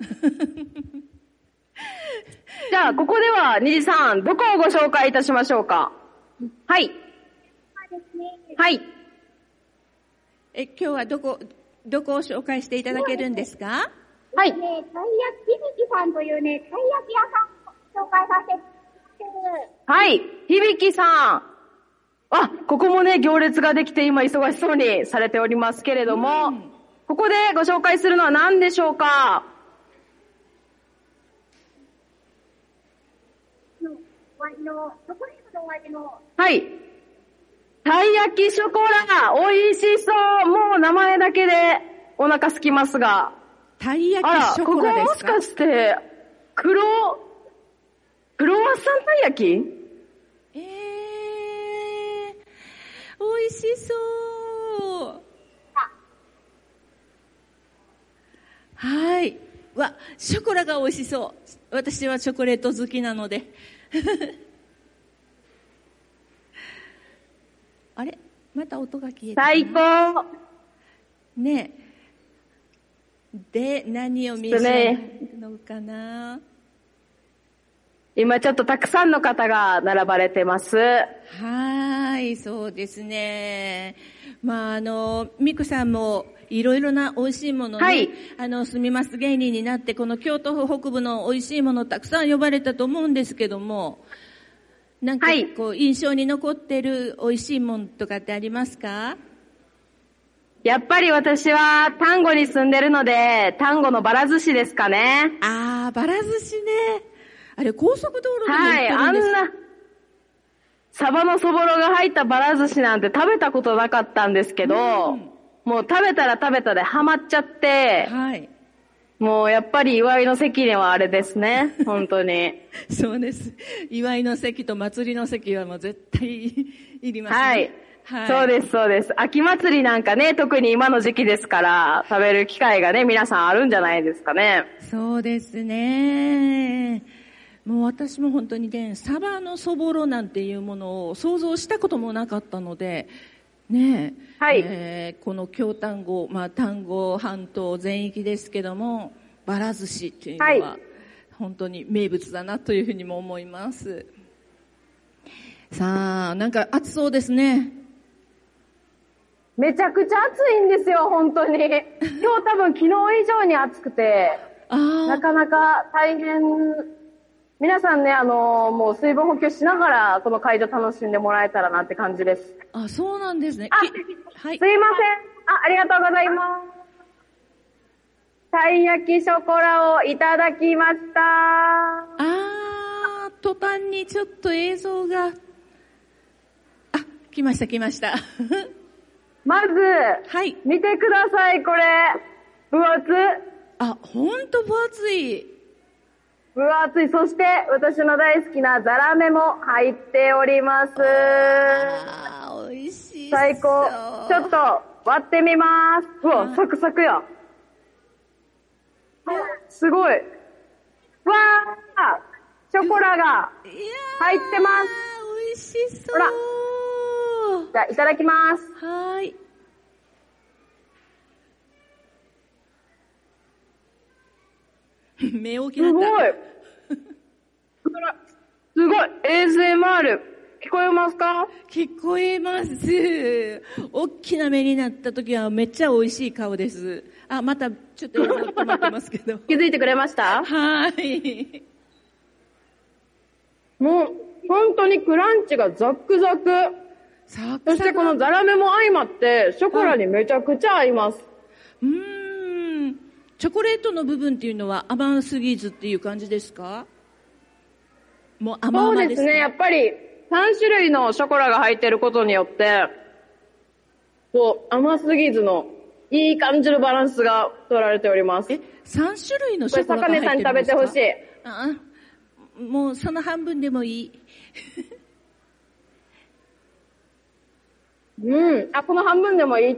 じゃあ、ここでは、虹さん、どこをご紹介いたしましょうか。はい。はい。 今日はどこを紹介していただけるんですか？ はい。たい焼き響さんというね、たい焼き屋さんを紹介させていただきます。 はい。響さん。ここもね、行列ができて今忙しそうにされておりますけれども、ここでご紹介するのは何でしょうか？ チョコレートはい。たい焼きショコラ、美味しそう。もう名前だけでお腹空きますが。 たい焼きショコラですか？ ここもしかして、クロワッサンたい焼き？ 美味しそう。はい。ショコラが美味しそう。私はチョコレート好きなので。あれ？また音が消えた。 最高。 ねえ。で、何を見せるのかな？ 今ちょっとたくさんの方が並ばれてます。 はい、そうですね。ミクさんもいろいろな美味しいものね、はい、住みます芸人になって、この京都府北部の美味しいものたくさん呼ばれたと思うんですけども、なんかこう印象に残ってる美味しいものとかってありますか？ やっぱり私は丹後に住んでるので、丹後のばら寿司ですかね。 ばら寿司ね。あれ高速道路でも売ってるんですか？ あんなサバのそぼろが入ったばら寿司なんて食べたことなかったんですけど、もう食べたら食べたでハマっちゃって、はい、もうやっぱり祝いの席にはあれですね、本当に。 そうです。祝いの席と祭りの席はもう絶対いりますね。 はい。はい、そうです、そうです。秋祭りなんかね、特に今の時期ですから、食べる機会がね、皆さんあるんじゃないですかね。 そうですね。もう私も本当にね、サバのそぼろなんていうものを想像したこともなかったので、ねえ、はい、この京丹後、丹後半島全域ですけども、ばら寿司っていうのは、本当に名物だなというふうにも思います。さあ、なんか暑そうですね。 めちゃくちゃ暑いんですよ、本当に。今日多分昨日以上に暑くて、なかなか大変。皆さんね、もう水分補給しながら、この会場楽しんでもらえたらなって感じです。 そうなんですね。 はい。すいません。ありがとうございます。たい焼きショコラをいただきました。 途端にちょっと映像が、来ました。 まず、はい。見てください、これ。分厚い。 ほんと分厚い。 分厚い。そして、私の大好きなザラメも入っております。 美味しい。 最高。ちょっと割ってみます。うわ、サクサクや。すごい。わー、ショコラが入ってます。 美味しそう。 ほら。じゃあ、いただきます。 はい。目大きなった。 すごい ASMR 聞こえますか？ 聞こえます。大きな目になった時はめっちゃ美味しい顔です。またちょっと止まってますけど。 気づいてくれました？ はい。 もう本当にクランチがザクザク。そしてこのザラメも相まってショコラにめちゃくちゃ合います。 チョコレートの部分っていうのは甘すぎずっていう感じですか？もう甘々ですね。 そうですね。やっぱり3種類のショコラが入っていることによって、甘すぎずのいい感じのバランスが取られております。 3種類のショコラが入ってるんですか？これ、坂根さんに食べてほしい。もうその半分でもいい。 この半分でもいいって？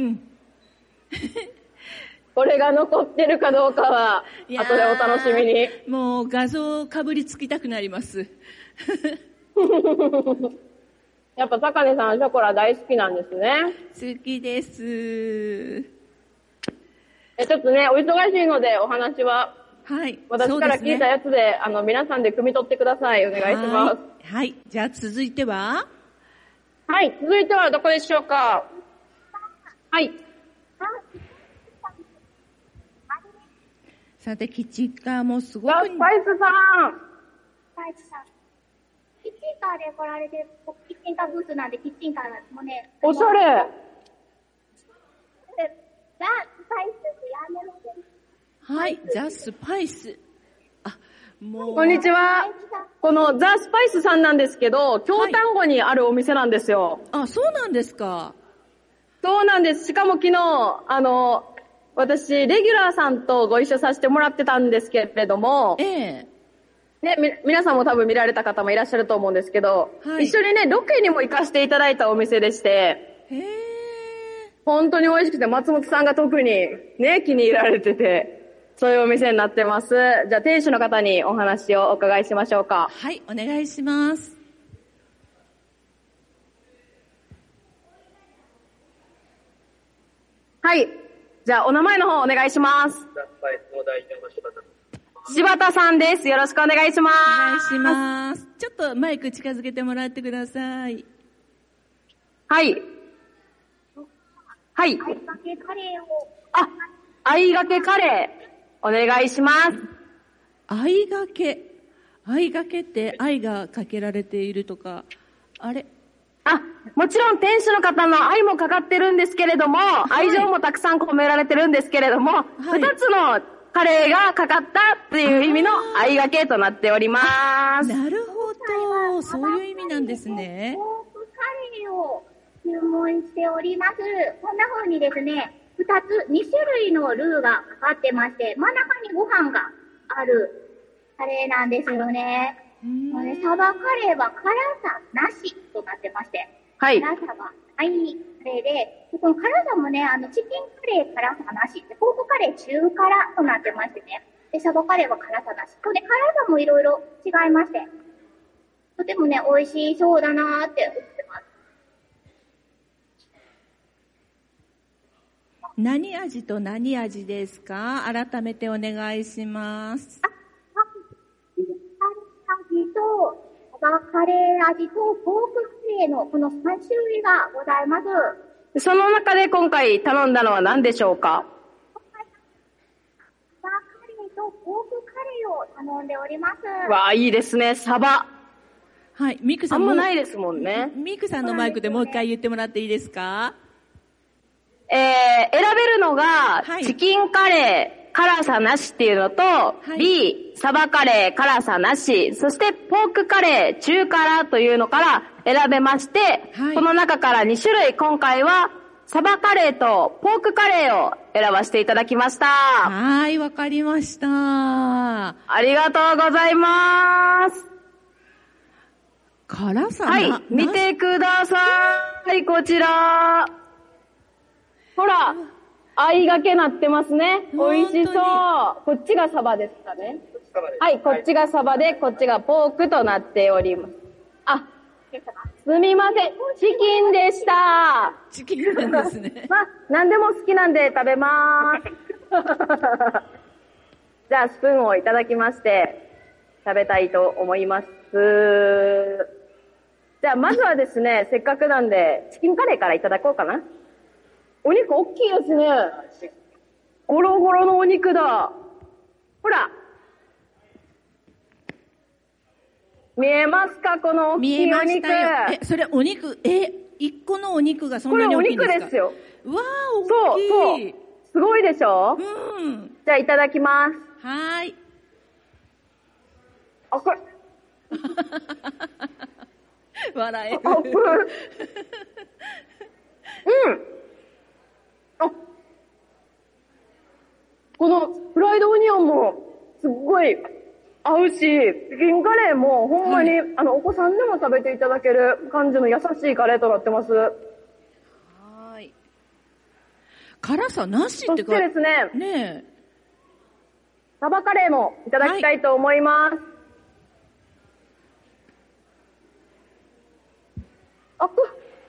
これが残ってるかどうかは、後でお楽しみに。 もう画像かぶりつきたくなります。 やっぱ坂根さんショコラ大好きなんですね。 好きです。 ちょっとね、お忙しいのでお話は、私から聞いたやつで、皆さんで汲み取ってください。お願いします。 はい。じゃあ続いては？ はい。続いてはどこでしょうか？はい。 さて、キッチンカーもすごく。 スパイスさん。 キッチンカーで来られて、キッチンカーブースなんでキッチンカーもね。 おしゃれ。 ザ・スパイスやめろ。 はい、ザ・スパイス。 こんにちは。このザ・スパイスさんなんですけど、京丹後にあるお店なんですよ。 あ、そうなんですか。 そうなんです。しかも昨日、私、レギュラーさんとご一緒させてもらってたんですけれども、ね、皆さんも多分見られた方もいらっしゃると思うんですけど、一緒にね、ロケにも行かせていただいたお店でして、本当に美味しくて、松本さんが特にね、気に入られてて、そういうお店になってます。じゃあ、店主の方にお話をお伺いしましょうか。 はい、お願いします。 はい。じゃあ、お名前の方お願いします。柴田さんです。よろしくお願いします。 お願いします。ちょっとマイク近づけてもらってください。 はい。はい。 あいがけカレーを。 あ、あいがけカレー。お願いします。 あいがけ。あいがけって愛がかけられているとか、あれ？ あ、もちろん店主の方の愛もかかってるんですけれども、愛情もたくさん込められてるんですけれども、二つのカレーがかかったっていう意味のあいがけとなっております。 なるほど。そういう意味なんですね。 ポークカレーを注文しております。こんな風にですね、2種類のルーがかかってまして、真ん中にご飯があるカレーなんですよね。サバカレーは辛さなしとなってまして、 はい。 辛さがないカレーで、この辛さもね、チキンカレー辛さなし、ポークカレー中辛となってましてね、で、サバカレーは辛さなし。で、辛さもいろいろ違いまして、とてもね、美味しそうだなーって思ってます。 何味と何味ですか？改めてお願いします。 味と、サバカレー味と、ポークカレーのこの3種類がございます。 その中で今回頼んだのは何でしょうか？ サバカレーとポークカレーを頼んでおります。 わあ、いいですね、サバ。 はい、ミクさんも。あんまないですもんね。 ミクさんのマイクでもう一回言ってもらっていいですか？ 選べるのが、チキンカレー、辛さなしっていうのと、B、サバカレー、辛さなし、そしてポークカレー、中辛というのから選べまして、この中から2種類、今回は、サバカレーとポークカレーを選ばせていただきました。 はい、わかりました。 ありがとうございます。 辛さはい、見てください、こちら。ほら、あいがけなってますね。美味しそう。こっちがサバですかね。はい、こっちがサバで、こっちがポークとなっております。あ、すみません。チキンでした。 チキンなんですね。 まあ、何でも好きなんで食べまーす。じゃあ、スプーンをいただきまして、食べたいと思います。じゃあ、まずはですね、せっかくなんで、チキンカレーからいただこうかな。お肉大きいですね。ゴロゴロのお肉だ。ほら。見えますか、この大きいお肉。 それお肉、一個のお肉がそんなに大きいんですか？ これお肉ですよ。 うわー、大きい。 そう。すごいでしょ？ うん。 じゃあ、いただきます。 はーい。 あ、これ。 笑える。 うん。あ、このフライドオニオンもすっごい合うし、チキンカレーもほんまに、お子さんでも食べていただける感じの優しいカレーとなってます。はーい。辛さなしってそしてですね、 ねえ。 サバカレーもいただきたいと思います。あっ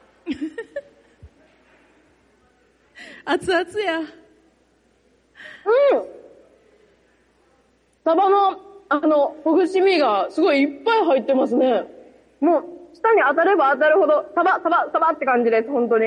熱々や。うん。 サバの、ほぐし身がすごいいっぱい入ってますね。もう、舌に当たれば当たるほど、サバって感じです、本当に。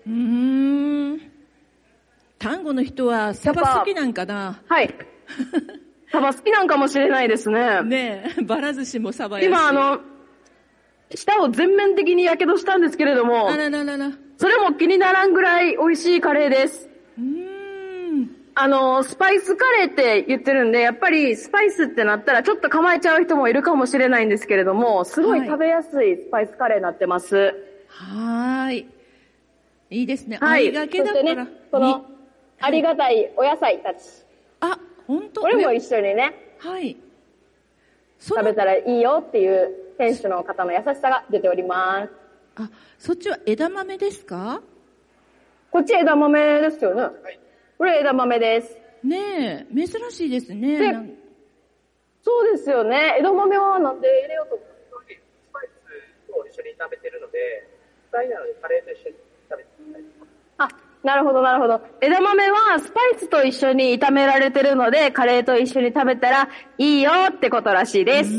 丹後の人はサバ好きなんかな？ はい。サバ好きなんかもしれないですね。 ねえ、バラ寿司もサバやし。 今舌を全面的に火傷したんですけれども、 あらららら。 それも気にならんぐらい美味しいカレーです。 スパイスカレーって言ってるんで、やっぱりスパイスってなったらちょっと構えちゃう人もいるかもしれないんですけれども、すごい食べやすいスパイスカレーになってます。 はい。いいですね。 はい。 ありがけだから。 そしてね、この、ありがたいお野菜たち。 あ、本当。 これも一緒にね。 はい。 食べたらいいよっていう店主の方の優しさが出ております。 あ、そっちは枝豆ですか？ こっち枝豆ですよね。はい。これ枝豆です。 ねえ、珍しいですね。 そうですよね。枝豆はなんで入れようと思ったの？ スパイスを一緒に炒めてるので、大なのでカレーと一緒に食べてください。 あ、なるほどなるほど。枝豆はスパイスと一緒に炒められてるので、カレーと一緒に食べたらいいよってことらしいです。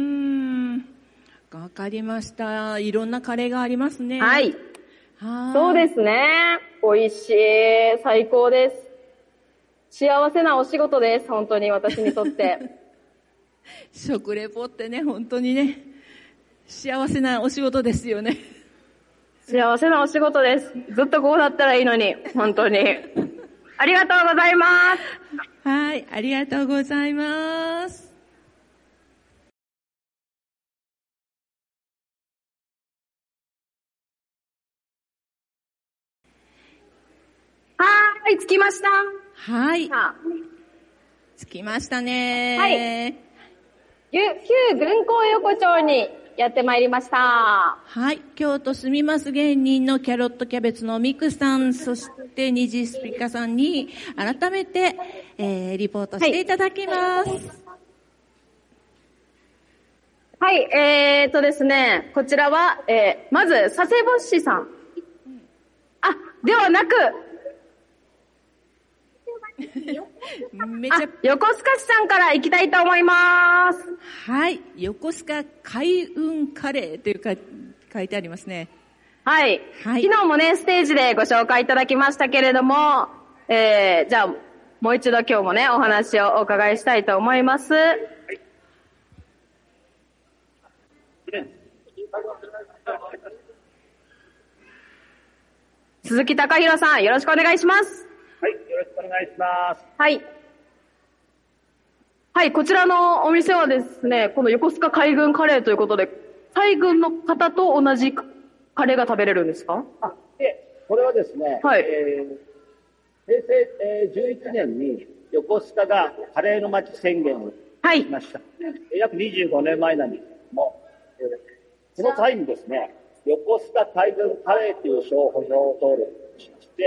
わかりました。いろんなカレーがありますね。 はい。そうですね。美味しい。最高です。幸せなお仕事です。本当に私にとって。 食レポってね、本当にね、幸せなお仕事ですよね。 幸せなお仕事です。ずっとこうだったらいいのに、本当に。ありがとうございます。 はい、ありがとうございます。 はい、着きました。 はい。着きましたね。 はい。旧軍港横丁にやってまいりました。 はい。京都住みます芸人のキャロットキャベツのミクさん、そしてニジスピカさんに改めて、リポートしていただきます。 はい、ですね、こちらは、まず、佐世保市さん。あ、ではなく、横須賀市さんから行きたいと思います。 はい。横須賀海運カレーというか書いてありますね。 はい。はい、昨日もね、ステージでご紹介いただきましたけれども、じゃあ、もう一度今日もね、お話をお伺いしたいと思います。はい、鈴木貴弘さん、よろしくお願いします。 はい、よろしくお願いします。 はい。はい、こちらのお店はですね、この横須賀海軍カレーということで、海軍の方と同じカレーが食べれるんですか？ これはですね、 はい。 平成11年に横須賀がカレーの街宣言をしました。はい、約25年前なんですけども、その際にですね、横須賀海軍カレーという商標を登録しまして、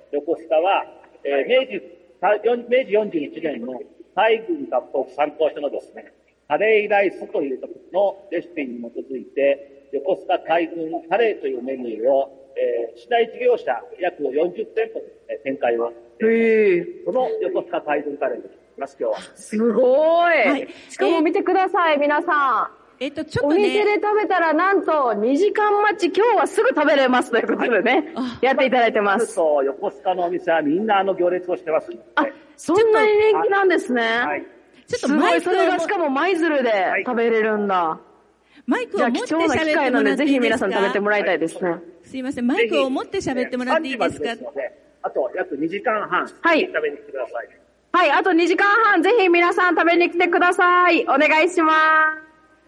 横須賀は、明治41年の海軍学校参考書のですね、カレーライスというのレシピに基づいて、横須賀海軍カレーというメニューを、市内事業者約40店舗で展開を、この横須賀海軍カレーでいます、今日は。 すごい、はい、しかも見てください、皆さん。 ちょっとね、 お店で食べたらなんと2時間待ち、今日はすぐ食べれますということでね、やっていただいてます。 横須賀のお店はみんな行列をしてます。 あ、そんなに人気なんですね。はい。 ちょっとすごい、それがしかも舞鶴で食べれるんだ。 マイクを持って喋ってもらっていいですか？じゃあ貴重な機会なのでぜひ皆さん食べてもらいたいですね。 すいません、マイクを持って喋ってもらっていいですか？ あと約2時間半、 はい、 食べに来てください。 はい、あと2時間半、ぜひ皆さん食べに来てください。お願いします。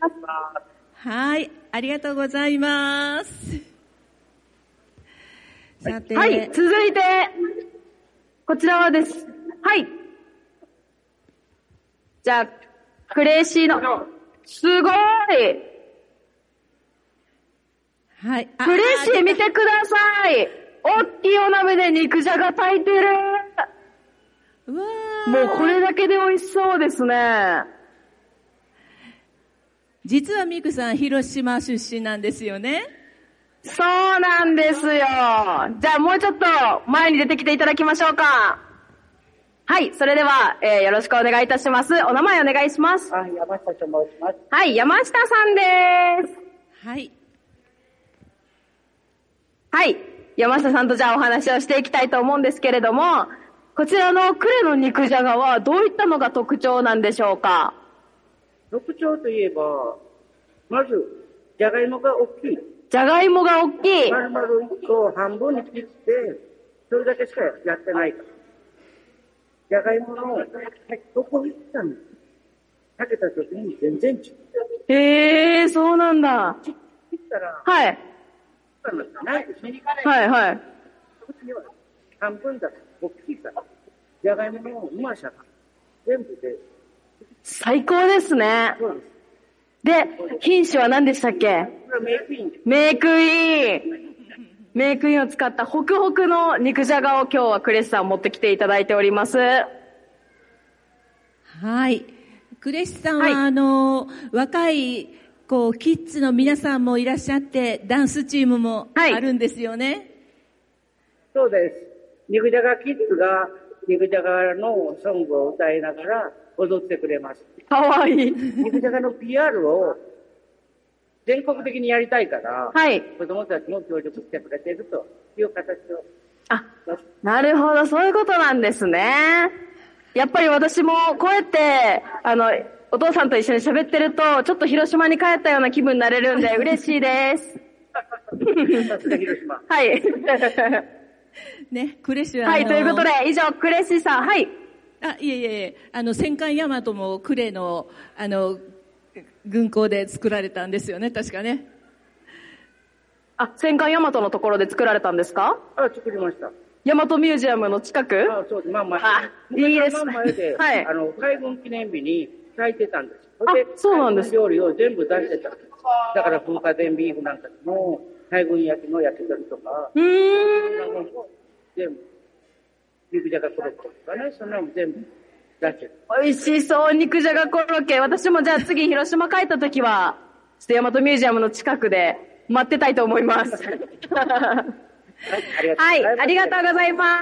はい、ありがとうございます。さて、 はい、続いて、こちらはです。はい。じゃあ、クレイシーの、すごい！ はい。 クレイシー見てください！大きいお鍋で肉じゃが炊いてる！ うわー。もうこれだけで美味しそうですね。 実はミクさん、広島出身なんですよね。 そうなんですよ。じゃあもうちょっと前に出てきていただきましょうか。はい、それでは、よろしくお願いいたします。お名前お願いします。 はい、山下と申します。 はい、山下さんです。 はい。 はい、山下さんとじゃあお話をしていきたいと思うんですけれども、こちらの呉の肉じゃがはどういったのが特徴なんでしょうか？ 特徴といえば、まず、じゃがいもが大きい。 じゃがいもが大きい。 丸々1個を半分に切って、それだけしかやってないから。 じゃがいもの、どこに行ったんですか？炊けた時に全然違う。 そうなんだ。 切ったら、 はい。 ないですね。 はいはい。 半分だと大きいから、じゃがいものうまさが全部で。 最高ですね。 そうです。 で、品種は何でしたっけ？ メイクイン。 メイクイン。メイクインを使ったホクホクの肉じゃがを今日はクレシさん持ってきていただいております。 はい。クレシさんは、若い、キッズの皆さんもいらっしゃって、ダンスチームもあるんですよね。 そうです。肉じゃがキッズが肉じゃがのソングを歌いながら踊ってくれます。 かわいい。 肉じゃがの PR を全国的にやりたいから、子供たちも協力してくれているという形を。 なるほど、そういうことなんですね。やっぱり私もこうやって、お父さんと一緒に喋ってると、ちょっと広島に帰ったような気分になれるんで嬉しいです。 さすが広島。 はい。 ね、呉市ははい、ということで、以上、呉市さん、はい。 いえ、戦艦大和も呉の、軍港で作られたんですよね、確かね。 戦艦大和のところで作られたんですか？ 作りました。 大和ミュージアムの近く？ そうです。 いいですね。 前で、海軍記念日に炊いてたんです。 そうなんです。 料理を全部出してた。だから、風化伝ビーフなんかも、海軍焼きの焼き鳥とか、全部、肉じゃがコロッケとかね、そんなの全部出してる。 美味しそう、肉じゃがコロッケ。私もじゃあ次、広島帰った時は、ちょっと大和ミュージアムの近くで待ってたいと思います。はい、ありがとうございます。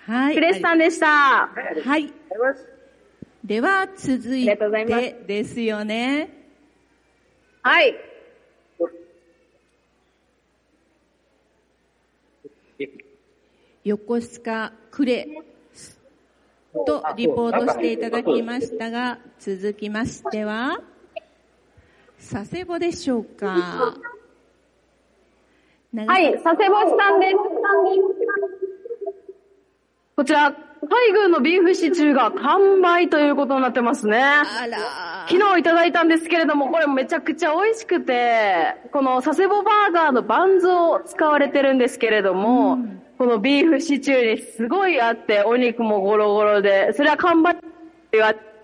はい。クレスさんでした。 はい。では、続いてですよね。 はい。 横須賀呉とリポートしていただきましたが、続きましては、佐世保でしょうか。 はい、佐世保市さんです。こちら、海軍のビーフシチューが完売ということになってますね。昨日いただいたんですけれども、これめちゃくちゃ美味しくて、この佐世保バーガーのバンズを使われてるんですけれども、このビーフシチューにすごいあって、お肉もゴロゴロで、それは完売って言われて。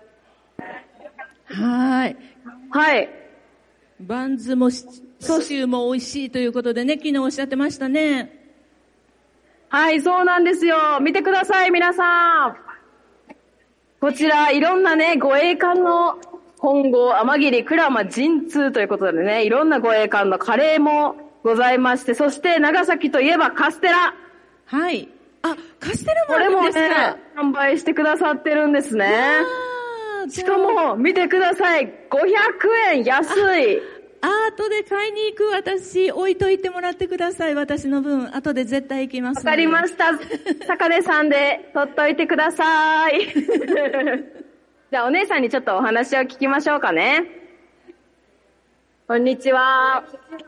はい。 はい。 バンズもシチューも美味しいということでね、昨日おっしゃってましたね。 はい、そうなんですよ。見てください、皆さん。こちら、いろんなね、護衛艦の本郷、天霧、鞍馬、陣痛ということでね、いろんな護衛艦のカレーもございまして、そして長崎といえばカステラ。 はい。カステラもあるんですか？ これもね、販売してくださってるんですね。しかも、見てください。500円安い。 後で買いに行く。私、置いといてもらってください。私の分。後で絶対行きます。 わかりました。坂根さんで取っといてください。じゃあ、お姉さんにちょっとお話を聞きましょうかね。こんにちは。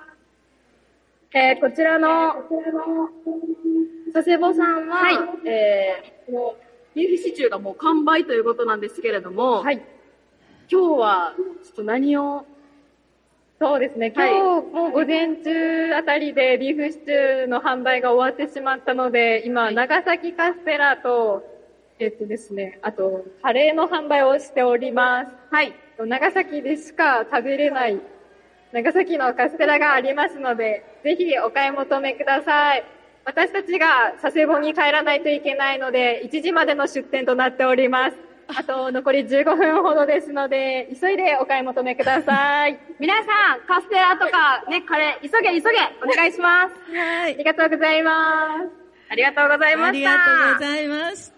こちらの佐世保さんは、このビーフシチューがもう完売ということなんですけれども、今日はちょっと何を？ そうですね、今日も午前中あたりでビーフシチューの販売が終わってしまったので、今、長崎カステラと、ですね、あと、カレーの販売をしております。はい。長崎でしか食べれない、長崎のカステラがありますので、ぜひお買い求めください。私たちが佐世保に帰らないといけないので、1時までの出店となっております。あと残り15分ほどですので、急いでお買い求めください。 皆さん、カステラとかね、カレー、急げ、お願いします。 はい。ありがとうございます。 ありがとうございました。 ありがとうございました。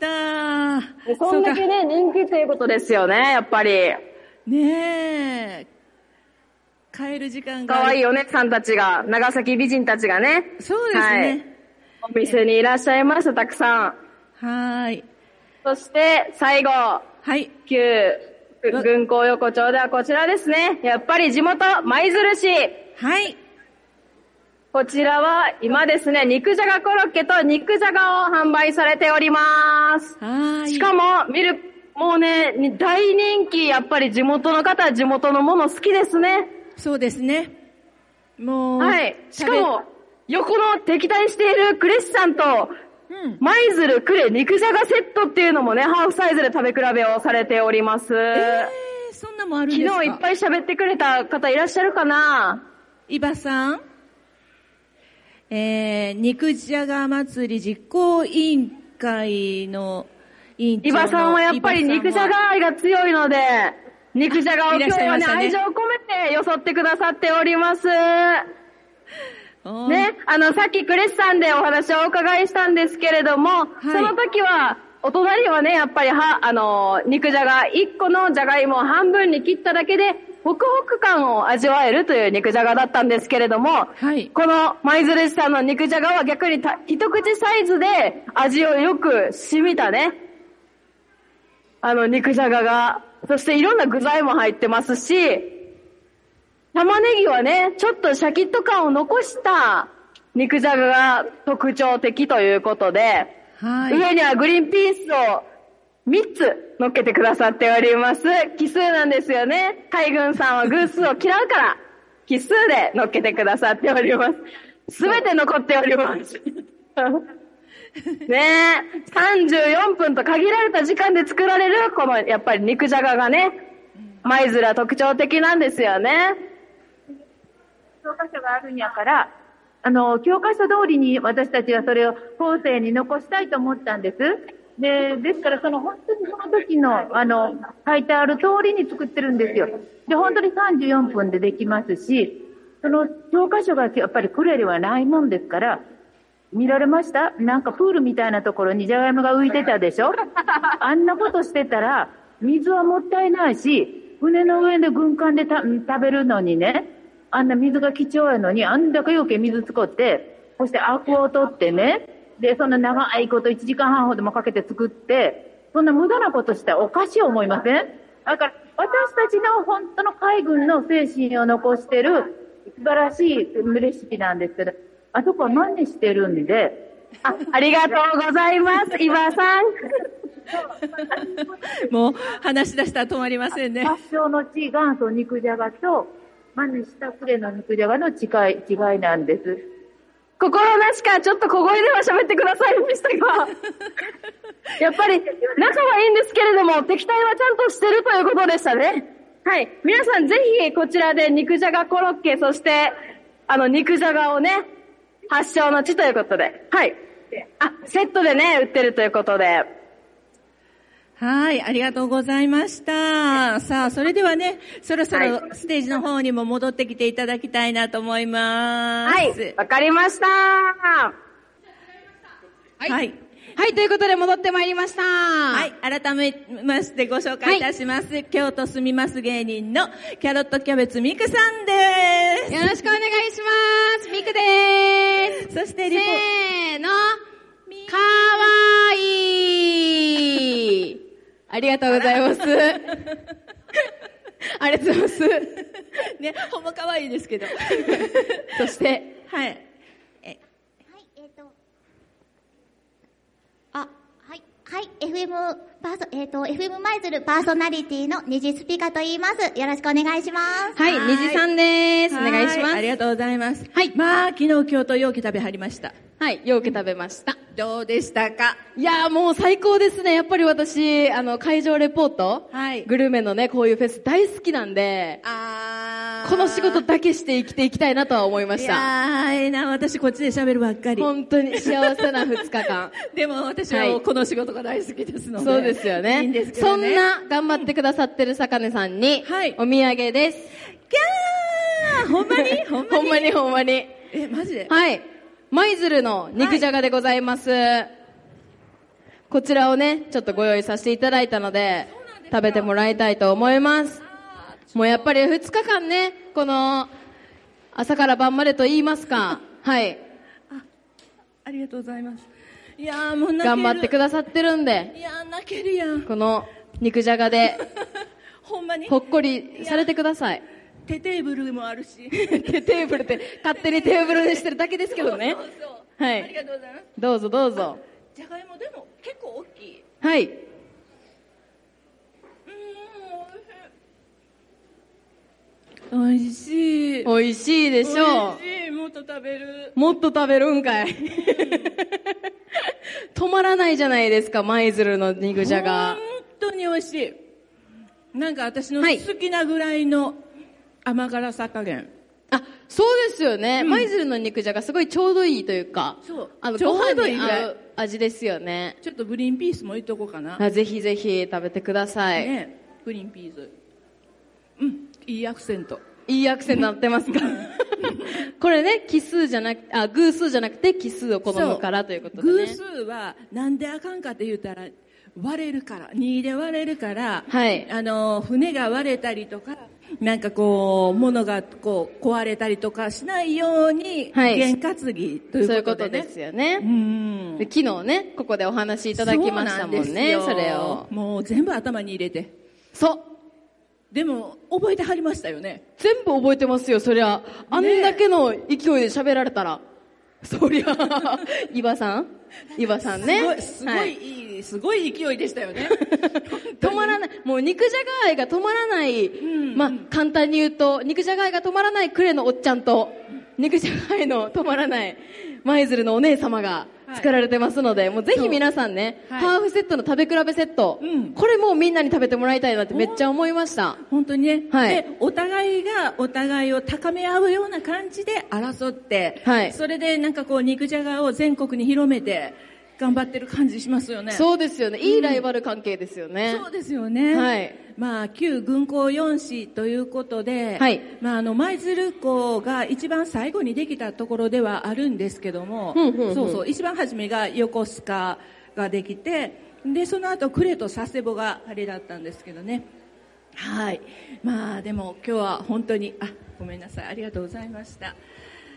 そんだけね、人気ということですよね、やっぱり。 ねえ。帰る時間が。 可愛いお姉さんたちが、長崎美人たちがね。 そうですね。 お店にいらっしゃいました、たくさん。はい。 そして、最後。 はい。 旧軍港横丁ではこちらですね。やっぱり地元、舞鶴市。 はい。 こちらは今ですね、肉じゃがコロッケと肉じゃがを販売されております。しかも、もうね、大人気、やっぱり地元の方は地元のもの好きですね。 そうですね。もう。 はい。しかも、横の敵対しているクレッシさんと、舞鶴クレ肉じゃがセットっていうのもね、ハーフサイズで食べ比べをされております。 そんなもあるんですか？ 昨日いっぱい喋ってくれた方いらっしゃるかな？ 伊庭さん、肉じゃが祭り実行委員会の委員長の伊庭さんはやっぱり肉じゃが愛が強いので、肉じゃがを今日はね、愛情を込めてよそってくださっております。ね、さっきクレスさんでお話をお伺いしたんですけれども、その時は、お隣はね、やっぱり肉じゃが、1個のじゃがいもを半分に切っただけで、ホクホク感を味わえるという肉じゃがだったんですけれども、この舞鶴市さんの肉じゃがは逆に一口サイズで味をよく染みたね、肉じゃがが、そしていろんな具材も入ってますし、玉ねぎはね、ちょっとシャキッと感を残した肉じゃがが特徴的ということで、上にはグリーンピースを3つ乗っけてくださっております。奇数なんですよね。海軍さんは偶数を嫌うから、奇数で乗っけてくださっております。すべて残っております。ねえ、34分と限られた時間で作られる、このやっぱり肉じゃががね、舞鶴は特徴的なんですよね。 教科書があるんやから、教科書通りに私たちはそれを後世に残したいと思ったんです。ですから本当にその時の、書いてある通りに作ってるんですよ。で、本当に34分でできますし、その教科書がやっぱりクレではないもんですから、見られました？なんかプールみたいなところにじゃがいもが浮いてたでしょ？あんなことしてたら、水はもったいないし、船の上で軍艦で食べるのにね、あんな水が貴重やのに、あんだけ余計水使って、そしてアクを取ってね、で、そんな長いこと1時間半ほどもかけて作って、そんな無駄なことしたらおかしい思いません？だから、私たちの本当の海軍の精神を残してる素晴らしいレシピなんですけど、あそこは真似してるんで、 ありがとうございます、伊庭さん。 もう話し出したら止まりませんね。 発祥の地、元祖肉じゃがと、真似したクレの肉じゃがの違いなんです。 心なしかちょっと小声では喋ってくださいましたが、やっぱり仲はいいんですけれども、敵対はちゃんとしてるということでしたね。はい。皆さんぜひこちらで肉じゃがコロッケ、そして肉じゃがをね、発祥の地ということで、はい。セットでね、売ってるということで。 はい、ありがとうございました。さあ、それではね、そろそろステージの方にも戻ってきていただきたいなと思います。 はい、わかりました。 はい。はい。はい、ということで戻ってまいりました。 はい、改めましてご紹介いたします。はい、京都住みます芸人のキャロットキャベツミクさんです。 よろしくお願いします。ミクでーす。そしてせーの、かわいい。ありがとうございます。ありがとうございます。 ね、ほんま可愛いですけど。 そして、 はい。 はい、FM 舞鶴パーソナリティの虹スピカと言います。よろしくお願いします。 はい、虹さんです。お願いします。 ありがとうございます。はい。まあ、昨日京都ようけ食べはりました。 はい、ようけ食べました。 どうでしたか？ いやーもう最高ですね。やっぱり私、会場レポート、はい、グルメのね、こういうフェス大好きなんで、この仕事だけして生きていきたいなとは思いました。 いやー、ええな、私こっちで喋るばっかり。 本当に幸せな2日間。 でも私はこの仕事が大好きですので。 そうですよね。 いいんですけどね。 そんな頑張ってくださってる坂根さんに、はい、お土産です。 キャーほんまにほんまにほんまに。 え、マジで？ はい。舞鶴の肉じゃがでございます。はい、こちらをね、ちょっとご用意させていただいたので、食べてもらいたいと思います。もうやっぱり2日間ね、この、朝から晩までと言いますか、はい。 ありがとうございます。いやーもう泣ける。 頑張ってくださってるんで、 いやー泣けるやん。 この肉じゃがで、 ほんまにほっこりされてください。 手テーブルもあるし。 手テーブルって勝手にテーブルにしてるだけですけどね。 そうそうそう。 はい。 ありがとうございます。 どうぞどうぞ。 じゃがいもでも結構大きい。 はい。 美味しい。 美味しいでしょう。 美味しい。もっと食べる。 もっと食べるんかい。止まらないじゃないですか、舞鶴の肉じゃが。 本当に美味しい。なんか私の好きなぐらいの甘辛さ加減。 あ、そうですよね。舞鶴の肉じゃがすごいちょうどいいというか。 そう。 ご飯に合う味ですよね。 ちょっとグリーンピースもいっとこうかな。 ぜひぜひ食べてください。 ね、グリーンピース。いいアクセント。 いいアクセントなってますか？これね、偶数じゃなくて奇数を好むからということでね。 偶数はなんであかんかって言ったら、割れるから、2で割れるから、 はい、 船が割れたりとか、なんかこう、物がこう、壊れたりとかしないように、験担ぎということで、ね。 そういうことですよね。で昨日ね、ここでお話しいただきましたもんね、それを。 もう全部頭に入れて。 そう。 でも、覚えてはりましたよね。 全部覚えてますよ、そりゃ。あんだけの勢いで喋られたら。そりゃ、岩さんね。 すごい勢いでしたよね。 止まらない。もう肉じゃが愛が止まらない。まあ、簡単に言うと、肉じゃが愛が止まらないクレのおっちゃんと、肉じゃが愛の止まらない舞鶴のお姉様が作られてますので、もうぜひ皆さんね、ハーフセットの食べ比べセット、これもうみんなに食べてもらいたいなってめっちゃ思いました。 本当にね。 はい。 で、お互いがお互いを高め合うような感じで争って、 はい。 それでなんかこう肉じゃがを全国に広めて、頑張ってる感じしますよね。 そうですよね。いいライバル関係ですよね。 そうですよね。 はい。 まあ、旧軍港4市ということで、 はい。 まあ、舞鶴港が一番最後にできたところではあるんですけども、そうそう、一番初めが横須賀ができて、で、その後呉と佐世保があれだったんですけどね。はい。まあ、でも今日は本当に、ごめんなさい。ありがとうございました。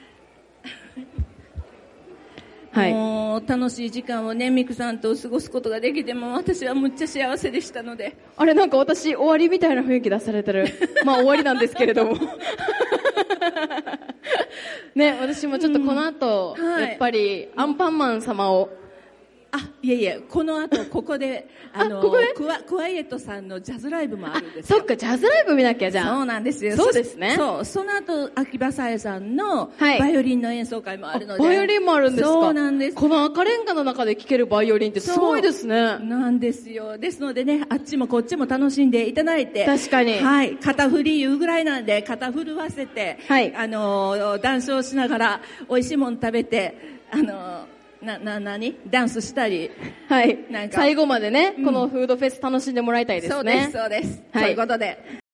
はい、 もう楽しい時間をね、ミクさんと過ごすことができても私はむっちゃ幸せでしたので。 あれ、なんか私終わりみたいな雰囲気出されてる。まあ終わりなんですけれども。ね、私もちょっとこの後、やっぱりアンパンマン様を。 いえ、この後、ここで、 ここでクワイエットさんのジャズライブもあるんですよ。そっか、ジャズライブ見なきゃじゃん。 そうなんですよ。 そうですね。 そう、その後、秋葉さえさんのバイオリンの演奏会もあるので。 バイオリンもあるんですか？ そうなんです。 この赤レンガの中で聴けるバイオリンってすごいですね。 なんですよ。ですのでね、あっちもこっちも楽しんでいただいて。 確かに。 はい。肩振り言うぐらいなんで、肩振るわせて、 はい。 談笑しながら、美味しいもの食べて、ダンスしたり。 はい。なんか最後までね、このフードフェス楽しんでもらいたいですね。 そうです。 はい。 ということで、